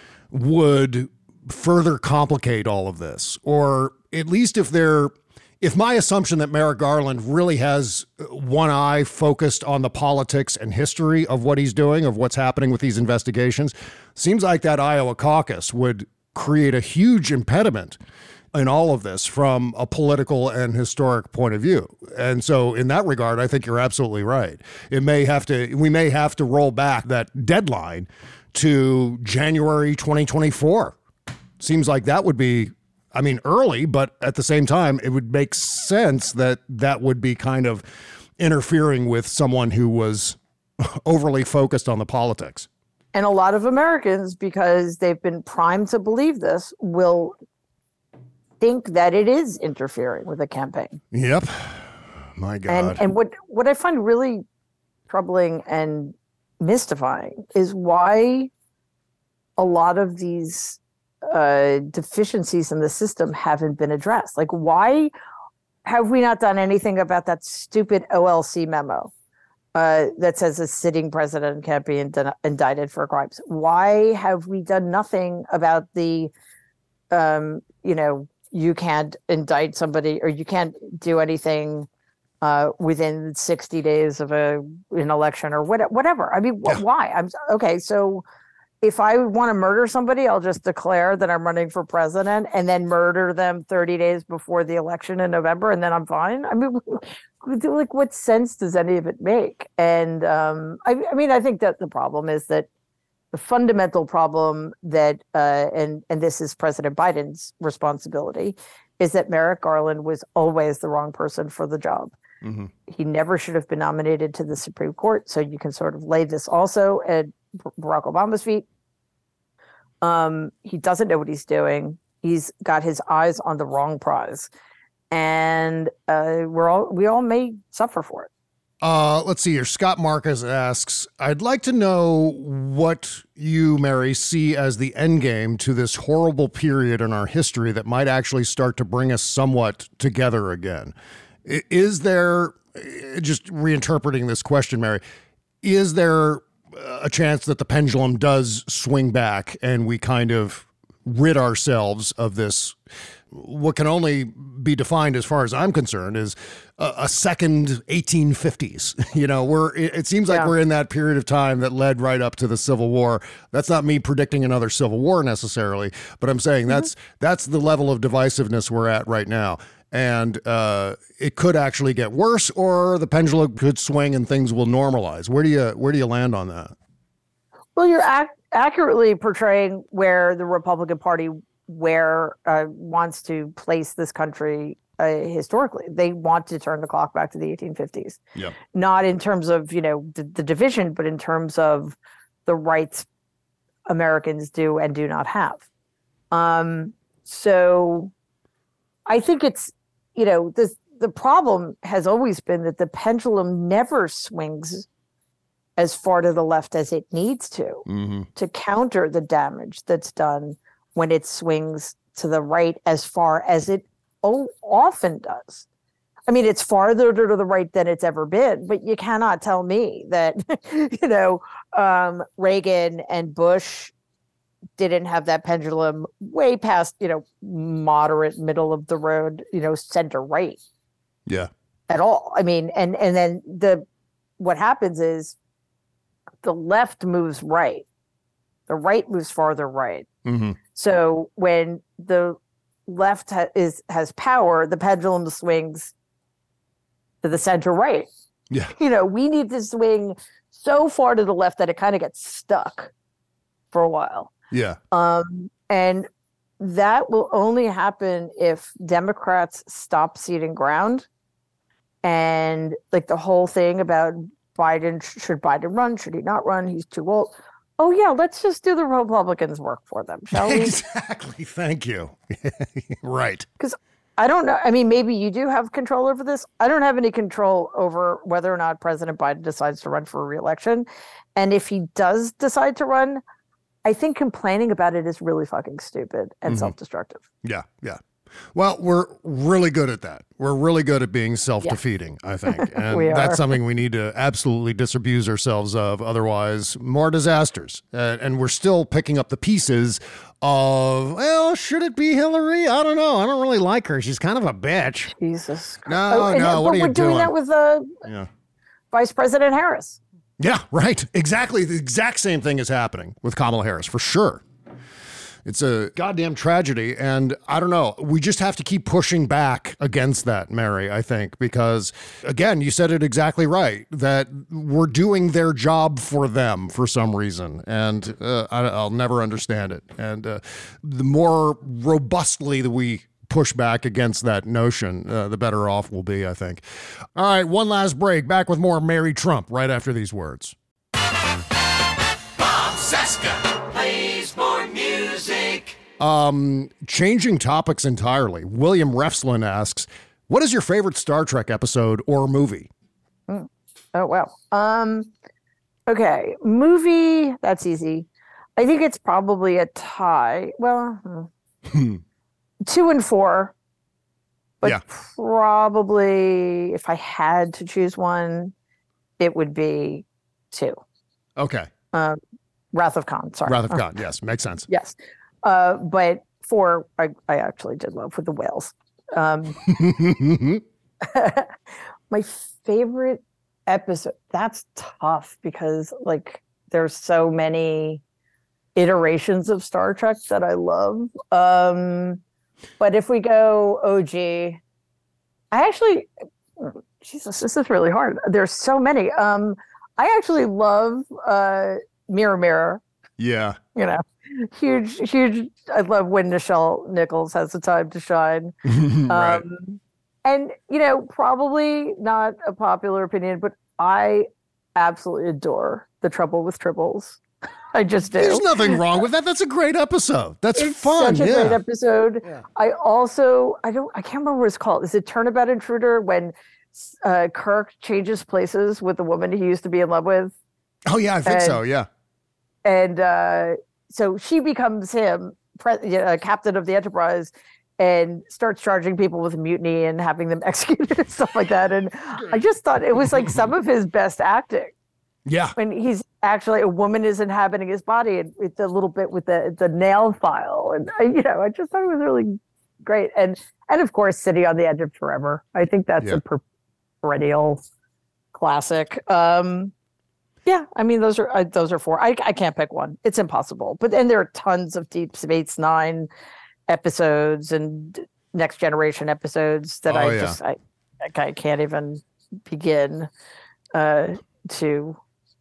would further complicate all of this, or at least if they're, if my assumption that Merrick Garland really has one eye focused on the politics and history of what he's doing, of what's happening with these investigations, seems like that Iowa caucus would create a huge impediment in all of this from a political and historic point of view. And so in that regard, I think you're absolutely right. It may have to, we may have to roll back that deadline to January twenty twenty-four. Seems like that would be, I mean, early, but at the same time, it would make sense that that would be kind of interfering with someone who was overly focused on the politics. And a lot of Americans, because they've been primed to believe this, will think that it is interfering with a campaign. Yep. My God. And and what, what I find really troubling and mystifying is why a lot of these uh, deficiencies in the system haven't been addressed. Like, why have we not done anything about that stupid O L C memo uh, that says a sitting president can't be ind- indicted for crimes? Why have we done nothing about the, um, you know, you can't indict somebody or you can't do anything uh, within sixty days of a an election or what, whatever. I mean, wh- yeah. why? I'm okay. So if I want to murder somebody, I'll just declare that I'm running for president and then murder them thirty days before the election in November, and then I'm fine. I mean, like, what sense does any of it make? And um, I, I mean, I think that the problem is that the fundamental problem that, uh, and and this is President Biden's responsibility, is that Merrick Garland was always the wrong person for the job. Mm-hmm. He never should have been nominated to the Supreme Court. So you can sort of lay this also at Barack Obama's feet. Um, he doesn't know what he's doing. He's got his eyes on the wrong prize, and uh, we're all we all may suffer for it. Uh, let's see here. Scott Marcus asks, I'd like to know what you, Mary, see as the end game to this horrible period in our history that might actually start to bring us somewhat together again. Is there, just reinterpreting this question, Mary, is there a chance that the pendulum does swing back and we kind of rid ourselves of this, what can only be defined, as far as I'm concerned, as a, a second eighteen fifties? You know, we're, it, it seems like yeah. we're in that period of time that led right up to the Civil War. That's not me predicting another Civil War necessarily, but I'm saying mm-hmm. that's, that's the level of divisiveness we're at right now. And uh, it could actually get worse, or the pendulum could swing and things will normalize. Where do you where do you land on that? Well, you're ac- accurately portraying where the Republican Party where uh, wants to place this country uh, historically. They want to turn the clock back to the eighteen fifties. Yeah. Not in terms of, you know, the, the division, but in terms of the rights Americans do and do not have. Um, so I think it's, you know, this, the problem has always been that the pendulum never swings as far to the left as it needs to, mm-hmm. to counter the damage that's done when it swings to the right as far as it oh, often does. I mean, it's farther to the right than it's ever been, but you cannot tell me that, you know, um, Reagan and Bush didn't have that pendulum way past, you know, moderate, middle of the road, you know, center right. Yeah. At all. I mean, and and then the what happens is the left moves right. The right moves farther right. Mm-hmm. So when the left ha- is has power, the pendulum swings to the center right. Yeah. You know, we need to swing so far to the left that it kind of gets stuck for a while. Yeah. Um, and that will only happen if Democrats stop ceding ground. And like the whole thing about Biden, should Biden run? Should he not run? He's too old. Oh, yeah, let's just do the Republicans' work for them, shall we? Exactly. Thank you. Right. Because I don't know. I mean, maybe you do have control over this. I don't have any control over whether or not President Biden decides to run for re-election. And if he does decide to run, I think complaining about it is really fucking stupid and mm-hmm. self-destructive. Yeah, yeah. Well, we're really good at that. We're really good at being self-defeating, yeah. I think. And that's something we need to absolutely disabuse ourselves of. Otherwise, more disasters. Uh, and we're still picking up the pieces of, well, should it be Hillary? I don't know. I don't really like her. She's kind of a bitch. Jesus Christ. No, oh, no, what are you doing? We're doing that with uh, yeah. Vice President Harris. Yeah, right. Exactly. The exact same thing is happening with Kamala Harris, for sure. It's a goddamn tragedy. And I don't know. We just have to keep pushing back against that, Mary, I think, because, again, you said it exactly right, that we're doing their job for them for some reason. And uh, I, I'll never understand it. And uh, the more robustly that we push back against that notion, uh, the better off we'll be, I think. All right, one last break. Back with more Mary Trump right after these words. Bob Cesca plays more music. Um, changing topics entirely. William Refslin asks, what is your favorite Star Trek episode or movie? Mm. Oh, wow. Um, okay, movie, that's easy. I think it's probably a tie. Well, hmm. Two and four, but yeah. probably if I had to choose one, it would be two. Okay. Um, Wrath of Khan, sorry. Wrath of Khan, uh, yes, makes sense. Yes. Uh, but four, I, I actually did love with the whales. Um, my favorite episode, that's tough because like there's so many iterations of Star Trek that I love. Um, but if we go O G, I actually, Jesus, this is really hard. There's so many. Um, I actually love uh, Mirror Mirror. Yeah. You know, huge, huge. I love when Nichelle Nichols has the time to shine. Right. Um, and, you know, probably not a popular opinion, but I absolutely adore The Trouble with Tribbles. I just do. There's nothing wrong with that. That's a great episode. That's it's fun. Such a yeah. great episode. Yeah. I also, I don't, I can't remember what it's called. Is it Turnabout Intruder, when uh, Kirk changes places with the woman he used to be in love with? Oh yeah, I think and, so. Yeah. And uh, so she becomes him, pre- uh, captain of the Enterprise, and starts charging people with mutiny and having them executed and stuff like that. And I just thought it was like some of his best acting. Yeah. When he's actually, a woman is inhabiting his body, and with a little bit with the the nail file. And, you know, I just thought it was really great. And, and of course, City on the Edge of Forever. I think that's yeah. a per- perennial classic. Um, yeah, I mean, those are uh, those are four. I, I can't pick one. It's impossible. But then there are tons of Deep Space Nine episodes and Next Generation episodes that oh, I yeah. just I, I can't even begin uh, to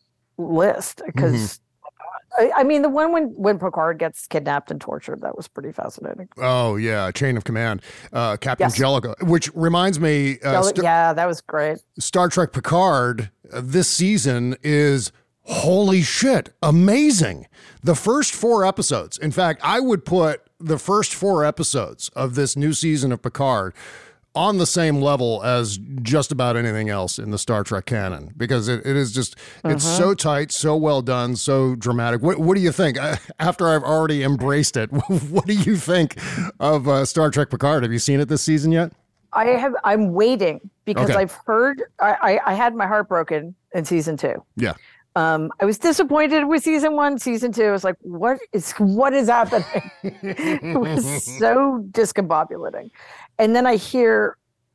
list, because mm-hmm. I, I mean, the one when when Picard gets kidnapped and tortured, that was pretty fascinating. Oh yeah, Chain of Command, uh, Captain Yes. Jellicoe, which reminds me, uh, Jell- St- yeah, that was great. Star Trek Picard uh, this season is holy shit, amazing. The first four episodes, in fact, I would put the first four episodes of this new season of Picard on the same level as just about anything else in the Star Trek canon, because it, it is just, it's Uh-huh. so tight, so well done, so dramatic. What, what do you think? Uh, After I've already embraced it, what do you think of uh, Star Trek Picard? Have you seen it this season yet? I have. I'm waiting because Okay. I've heard. I, I I had my heart broken in season two. Yeah. Um, I was disappointed with season one. Season two, I was like, what is what is happening? It was so discombobulating. And then I hear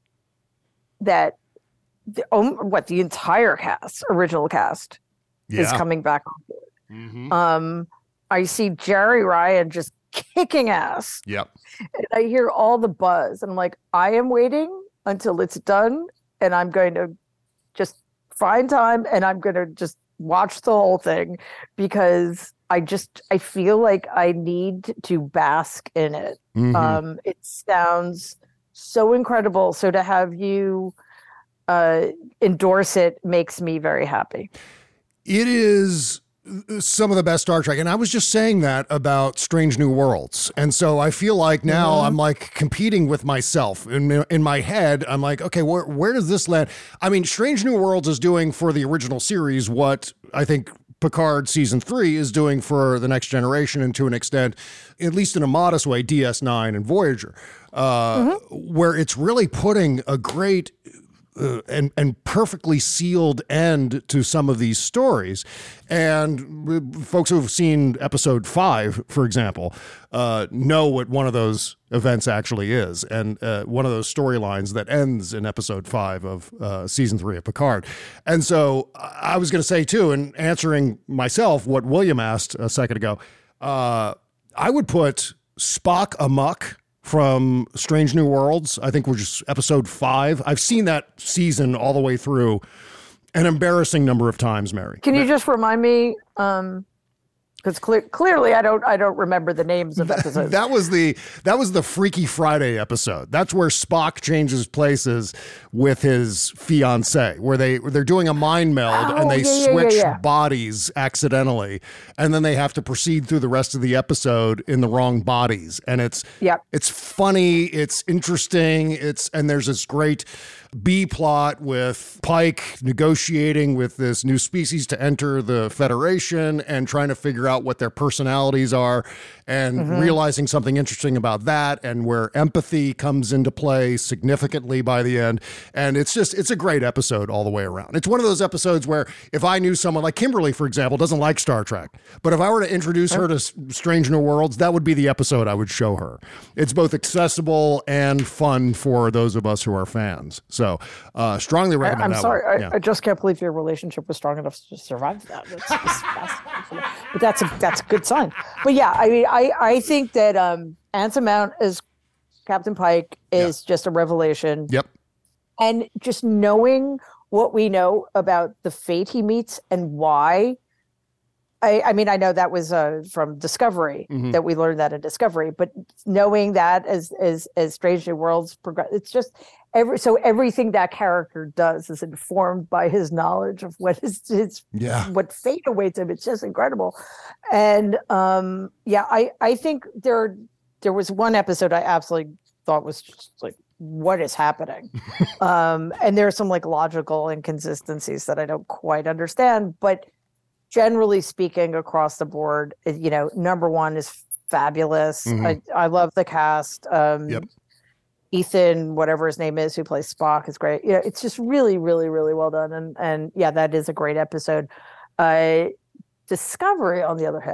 that the, um, what the entire cast, original cast, is Yeah. coming back on board. Mm-hmm. Um, I see Jerry Ryan just kicking ass. Yep. And I hear all the buzz. And I'm like, I am waiting until it's done. And I'm going to just find time and I'm going to just watch the whole thing, because I just, I feel like I need to bask in it. Mhm. Um, it sounds so incredible. So to have you uh, endorse it makes me very happy. It is some of the best Star Trek. And I was just saying that about Strange New Worlds. And so I feel like now Mhm. I'm like competing with myself in, in my head. I'm like, okay, where, where does this land? I mean, Strange New Worlds is doing for the original series what I think Picard season three is doing for the Next Generation, and to an extent, at least in a modest way, D S nine and Voyager, uh, mm-hmm. where it's really putting a great Uh, and and perfectly sealed end to some of these stories. And folks who have seen episode five, for example, uh, know what one of those events actually is, and uh, one of those storylines that ends in episode five of uh, season three of Picard. And so I was going to say too, in answering myself what William asked a second ago, uh, I would put Spock Amok from Strange New Worlds, I think, which is episode five. I've seen that season all the way through an embarrassing number of times, Mary. Can you just remind me? Um, because cle- clearly I don't I don't remember the names of episodes. That was the that was the Freaky Friday episode. That's where Spock changes places with his fiancée, where they they're doing a mind meld Oh, and they yeah, yeah, switch yeah, yeah. bodies accidentally, and then they have to proceed through the rest of the episode in the wrong bodies. And it's Yep. it's funny, it's interesting, it's and there's this great B plot with Pike negotiating with this new species to enter the Federation and trying to figure out what their personalities are, and Mm-hmm. realizing something interesting about that, and where empathy comes into play significantly by the end. And it's just, it's a great episode all the way around. It's one of those episodes where if I knew someone like Kimberly, for example, doesn't like Star Trek, but if I were to introduce her to S- Strange New Worlds, that would be the episode I would show her. It's both accessible and fun for those of us who are fans. So So uh, strongly recommend I'm that sorry. one. I, Yeah. I just can't believe your relationship was strong enough to survive that. That's just fascinating. But that's a that's a good sign. But yeah, I mean, I I think that um, Anson Mount as Captain Pike is yeah. just a revelation. Yep. And just knowing what we know about the fate he meets and why. I, I mean, I know that was uh, from Discovery mm-hmm. that we learned that in Discovery, but knowing that as as as Strange New Worlds progress, it's just every so everything that character does is informed by his knowledge of what his, his yeah. what fate awaits him. It's just incredible, and um, yeah, I I think there there was one episode I absolutely thought was just like, what is happening? um, and there are some like logical inconsistencies that I don't quite understand, but. Generally speaking, across the board, you know, number one is fabulous. Mm-hmm. I, I love the cast. Um, yep. Ethan, whatever his name is, who plays Spock, is great. Yeah, it's just really, really, really well done. And and yeah, that is a great episode. Uh, Discovery, on the other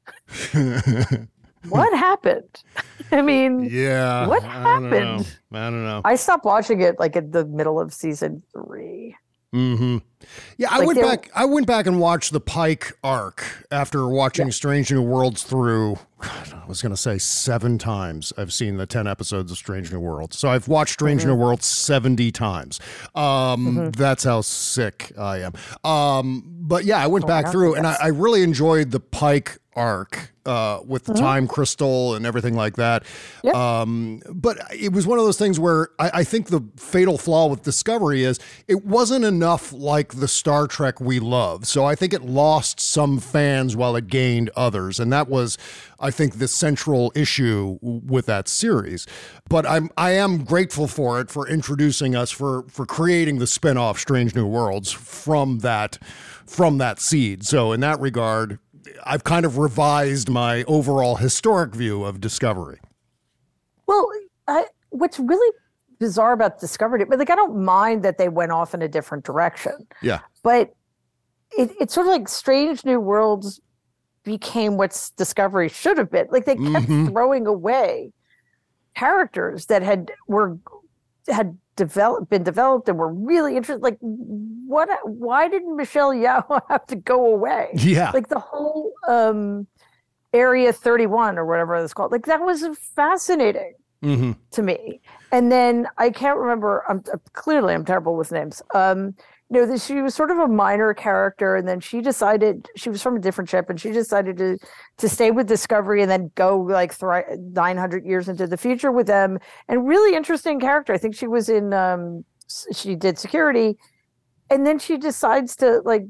hand, what happened? I mean, yeah, what I happened? Don't I don't know. I stopped watching it like in the middle of season three. Mm-hmm. Yeah, I like went back. I went back and watched the Pike arc after watching yeah. Strange New Worlds through. I was going to say seven times. I've seen the ten episodes of Strange New Worlds, so I've watched Strange mm-hmm. New Worlds seventy times. Um, mm-hmm. That's how sick I am. Um, but yeah, I went oh, back God, through, yes. and I, I really enjoyed the Pike arc uh, with the mm-hmm. time crystal and everything like that. Yep. Um, but it was one of those things where I, I think the fatal flaw with Discovery is it wasn't enough like the Star Trek we love. So I think it lost some fans while it gained others. And that was, I think, the central issue with that series. But I'm, I am grateful for it, for introducing us, for, for creating the spinoff Strange New Worlds from that, from that seed. So in that regard, I've kind of revised my overall historic view of Discovery. Well, I, what's really bizarre about Discovery, but like I don't mind that they went off in a different direction. Yeah. But it, it's sort of like Strange New Worlds became what Discovery should have been. Like they kept mm-hmm. throwing away characters that had were had developed been developed and were really interesting. Like what? Why didn't Michelle Yeoh have to go away? Yeah, like the whole um, Area thirty-one or whatever it's called. Like that was fascinating mm-hmm. to me. And then I can't remember. I'm clearly I'm terrible with names. Um, you know, that she was sort of a minor character, and then she decided she was from a different ship, and she decided to to stay with Discovery and then go like nine hundred years into the future with them. And really interesting character. I think she was in. Um, she did security, and then she decides to like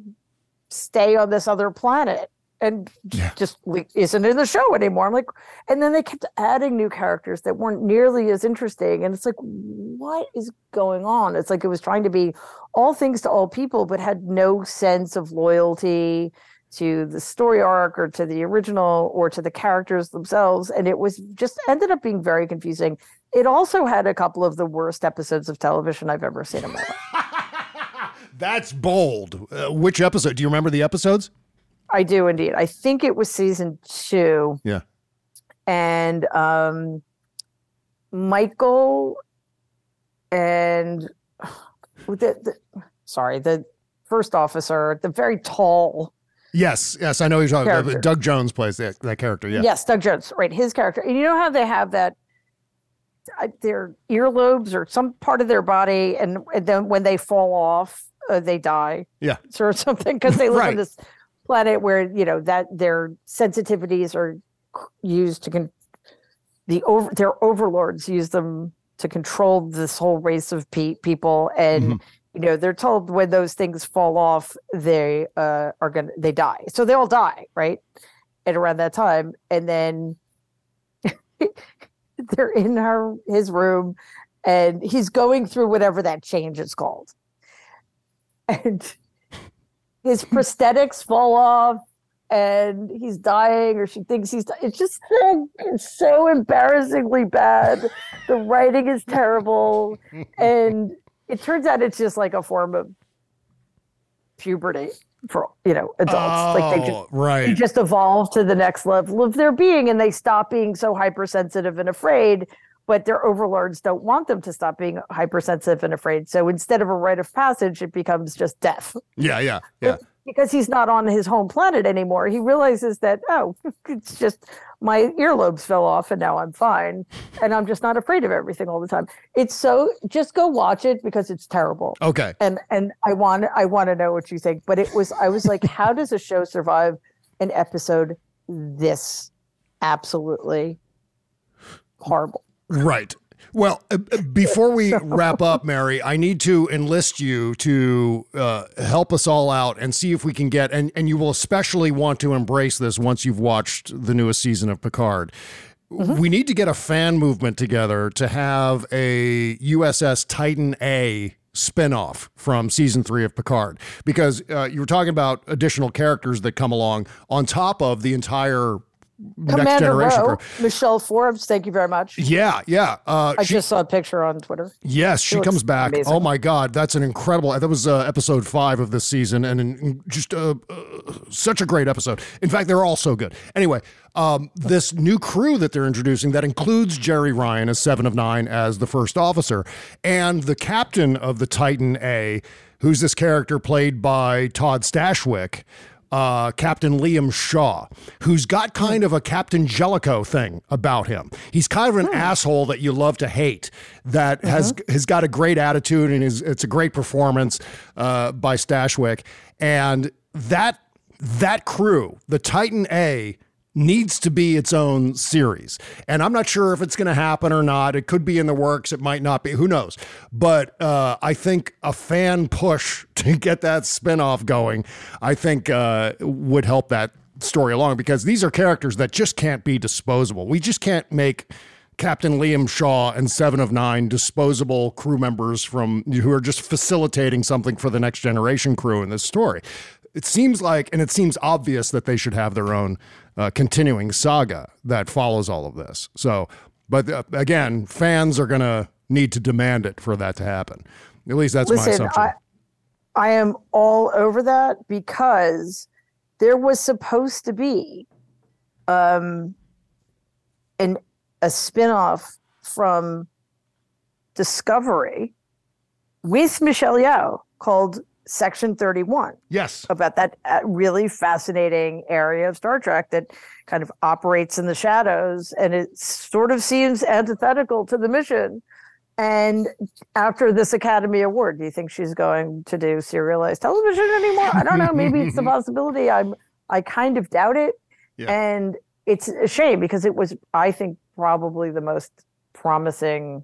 stay on this other planet and yeah. just like, isn't in the show anymore. I'm like, and then they kept adding new characters that weren't nearly as interesting. And it's like, what is going on? It's like it was trying to be all things to all people, but had no sense of loyalty to the story arc or to the original or to the characters themselves. And it was just ended up being very confusing. It also had a couple of the worst episodes of television I've ever seen in my life. That's bold. Uh, which episode? Do you remember the episodes? I do indeed. I think it was season two. Yeah. And um, Michael and the, the sorry, the first officer, the very tall. Yes, yes, I know he's talking about. Doug Jones plays that, that character. Yeah. Yes, Doug Jones, right? His character. And you know how they have that uh, their earlobes or some part of their body, and, and then when they fall off, uh, they die. Yeah. Or something because they live right. on this planet where you know that their sensitivities are used to con- the over their overlords use them to control this whole race of pe- people and mm-hmm. you know they're told when those things fall off they uh, are gonna they die, so they all die right at around that time, and then they're in her his room and he's going through whatever that change is called, and his prosthetics fall off and he's dying, or she thinks he's dying. It's just so, it's so embarrassingly bad. The writing is terrible. And it turns out it's just like a form of puberty for, you know, adults. Oh, like they just, right. they just evolve to the next level of their being and they stop being so hypersensitive and afraid. but their overlords don't want them to stop being hypersensitive and afraid. So instead of a rite of passage, it becomes just death. Yeah, yeah, yeah. Because he's not on his home planet anymore. He realizes that, oh, it's just my earlobes fell off and now I'm fine. And I'm just not afraid of everything all the time. It's so, just go watch it because it's terrible. Okay. And and I want I want to know what you think. But it was, I was like, how does a show survive an episode this absolutely horrible? Right. Well, uh, before we wrap up, Mary, I need to enlist you to uh, help us all out and see if we can get, and, and you will especially want to embrace this once you've watched the newest season of Picard. Mm-hmm. We need to get a fan movement together to have a U S S Titan A spinoff from season three of Picard, because uh, you were talking about additional characters that come along on top of the entire Commander Next Generation Rowe, crew. Michelle Forbes, thank you very much. Yeah, yeah. Uh, I she, just saw a picture on Twitter. Yes, she, she comes back. Amazing. Oh my God, that's an incredible. That was uh, episode five of this season, and, and just uh, uh, such a great episode. In fact, they're all so good. Anyway, um, this new crew that they're introducing that includes Jerry Ryan as Seven of Nine as the first officer, and the captain of the Titan A, who's this character played by Todd Stashwick. Uh, Captain Liam Shaw, who's got kind of a Captain Jellicoe thing about him. He's kind of an hmm. asshole that you love to hate, that mm-hmm. has has got a great attitude, and is it's a great performance uh, by Stashwick. And that that crew, the Titan A, needs to be its own series. And I'm not sure if it's going to happen or not. It could be in the works. It might not be. Who knows? But uh, I think a fan push to get that spinoff going, I think uh, would help that story along, because these are characters that just can't be disposable. We just can't make Captain Liam Shaw and Seven of Nine disposable crew members from who are just facilitating something for the Next Generation crew in this story. It seems like, and it seems obvious that they should have their own uh, continuing saga that follows all of this. So, but uh, again, fans are going to need to demand it for that to happen. At least that's Listen, my assumption. I, I am all over that, because there was supposed to be um, an a spinoff from Discovery with Michelle Yeoh called Section thirty-one. Yes. About that really fascinating area of Star Trek that kind of operates in the shadows, and it sort of seems antithetical to the mission. And after this Academy Award, do you think she's going to do serialized television anymore? I don't know. Maybe it's a possibility. I'm, I kind of doubt it. Yeah. And it's a shame, because it was, I think, probably the most promising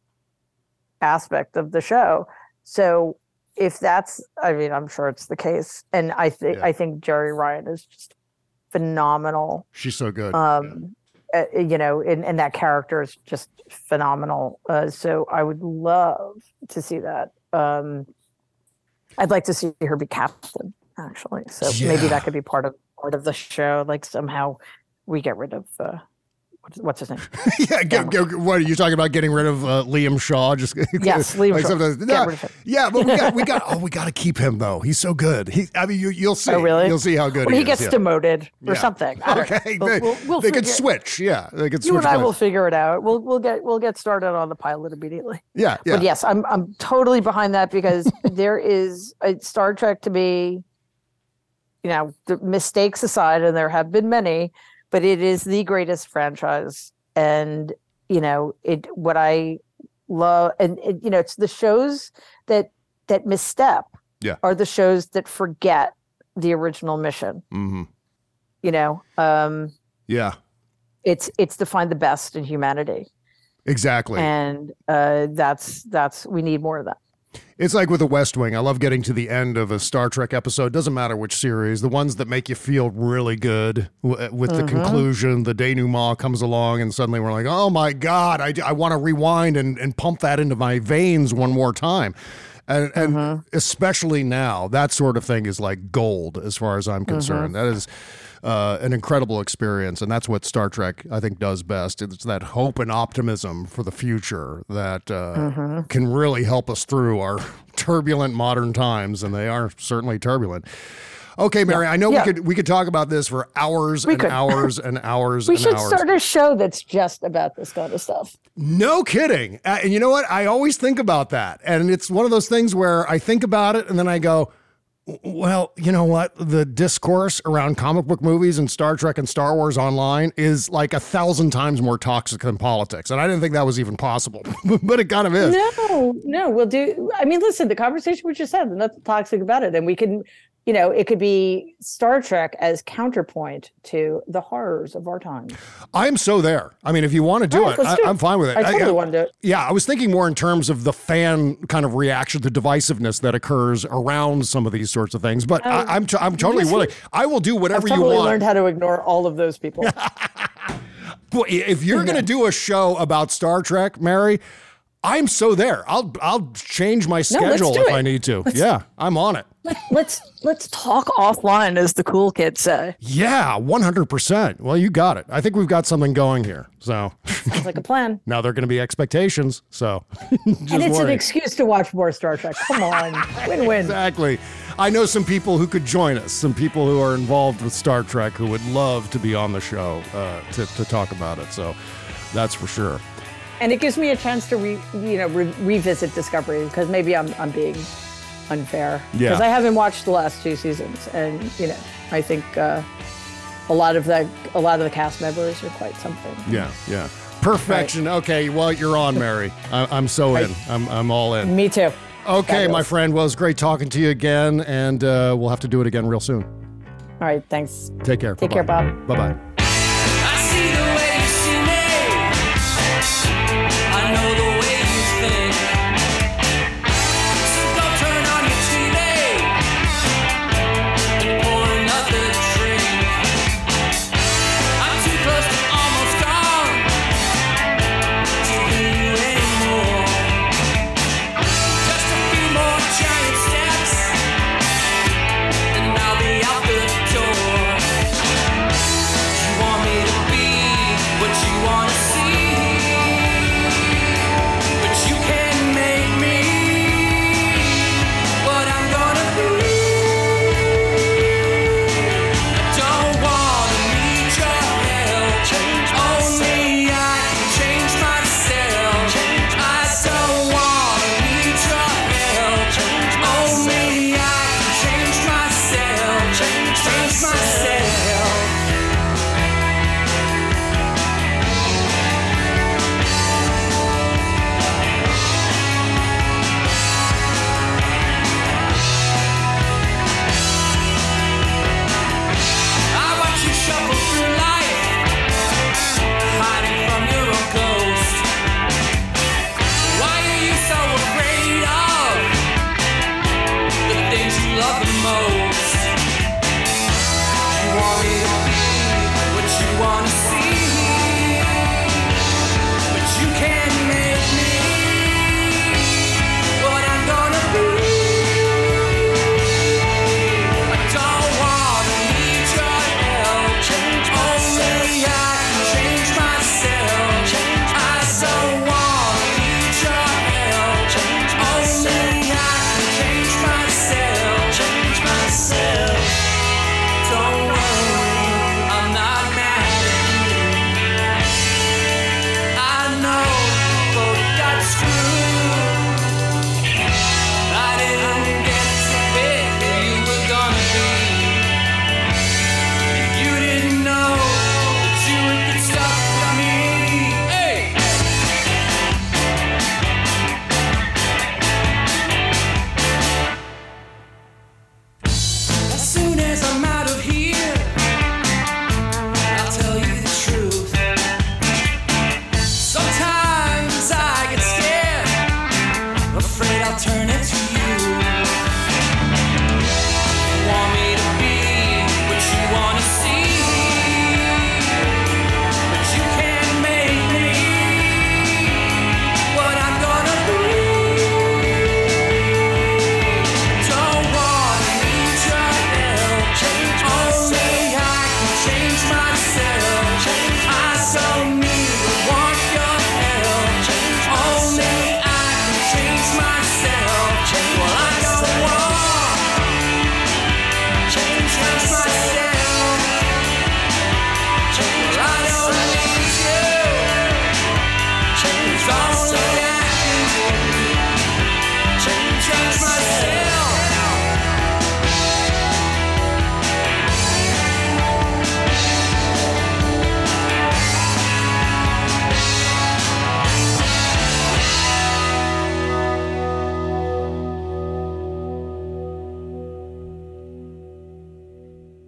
aspect of the show. So if that's, I mean, I'm sure it's the case. And I think, yeah. I think Jerry Ryan is just phenomenal. She's so good. Um, yeah. uh, you know, and, and that character is just phenomenal. Uh, so I would love to see that. Um, I'd like to see her be captain, actually. So yeah. maybe that could be part of, part of the show. Like somehow we get rid of, uh, what's his name? yeah, get, get, what are you talking about? Getting rid of uh, Liam Shaw? Just yes, Liam like Shaw. No, yeah, but we got, we got, oh, we got to keep him though. He's so good. He, I mean, you, you'll see. Oh, really? You'll see how good well, he, he gets is. demoted yeah. or yeah. something. I don't okay, know. they, we'll, we'll they figure, could switch. Yeah, they could switch. You and I places. will figure it out. We'll we'll get we'll get started on the pilot immediately. Yeah, yeah. But yes, I'm I'm totally behind that, because there is a Star Trek to be. You know, the mistakes aside, and there have been many, but it is the greatest franchise. And, you know, it, what I love, and it, you know, it's the shows that, that misstep yeah. are the shows that forget the original mission. Mm-hmm. You know, um, yeah, it's, it's to find the best in humanity. Exactly. And uh, that's, that's, we need more of that. It's like with the West Wing. I love getting to the end of a Star Trek episode. Doesn't matter which series. The ones that make you feel really good w- with mm-hmm. the conclusion. The denouement comes along, and suddenly we're like, oh my God, I, I want to rewind and, and pump that into my veins one more time. And, and mm-hmm. especially now, that sort of thing is like gold as far as I'm concerned. Mm-hmm. That is uh, an incredible experience, and that's what Star Trek, I think, does best. It's that hope and optimism for the future that uh, mm-hmm. can really help us through our turbulent modern times, and they are certainly turbulent. Okay, Mary, Yeah. I know Yeah. we could we could talk about this for hours We and could. hours and hours We and should hours. start a show that's just about this kind of stuff. No kidding. Uh, and you know what? I always think about that. And it's one of those things where I think about it and then I go, well, you know what? The discourse around comic book movies and Star Trek and Star Wars online is like a thousand times more toxic than politics. And I didn't think that was even possible, but it kind of is. No, no, we'll do. I mean, listen, the conversation we just had, nothing toxic about it. And we can, you know, it could be Star Trek as counterpoint to the horrors of our time. I'm so there. I mean, if you want to do All right, it, let's I, do it. I'm fine with it. I totally want to do it. Yeah, I was thinking more in terms of the fan kind of reaction to divisiveness that occurs around some of these sorts of things. But I, I'm t- I'm totally yes, willing. I will do whatever I've you totally want. learned how to ignore all of those people. Well, if you're going to do a show about Star Trek, Mary, I'm so there. I'll I'll change my schedule do if it. I need to. Yeah, I'm on it. let's let's talk offline, as the cool kids say. Yeah, one hundred percent. Well, you got it. I think we've got something going here. So Sounds like a plan. now there are going to be expectations. So just And it's an worry. excuse to watch more Star Trek. Come on, win-win. Exactly. I know some people who could join us, some people who are involved with Star Trek who would love to be on the show uh, to, to talk about it. So that's for sure. And it gives me a chance to re, you know re- revisit Discovery, because maybe I'm I'm being unfair Yeah. because I haven't watched the last two seasons, and you know I think uh, a lot of the a lot of the cast members are quite something. Yeah, yeah. Perfection. Okay, well, you're on, Mary. I, I'm so in. I'm, I'm all in. Me too. Okay, my Fabulous. friend. Well, it's great talking to you again, and uh, we'll have to do it again real soon. All right, thanks. Take care. Take care, Bob. Bye-bye. I see the way you see me. I know the way you think.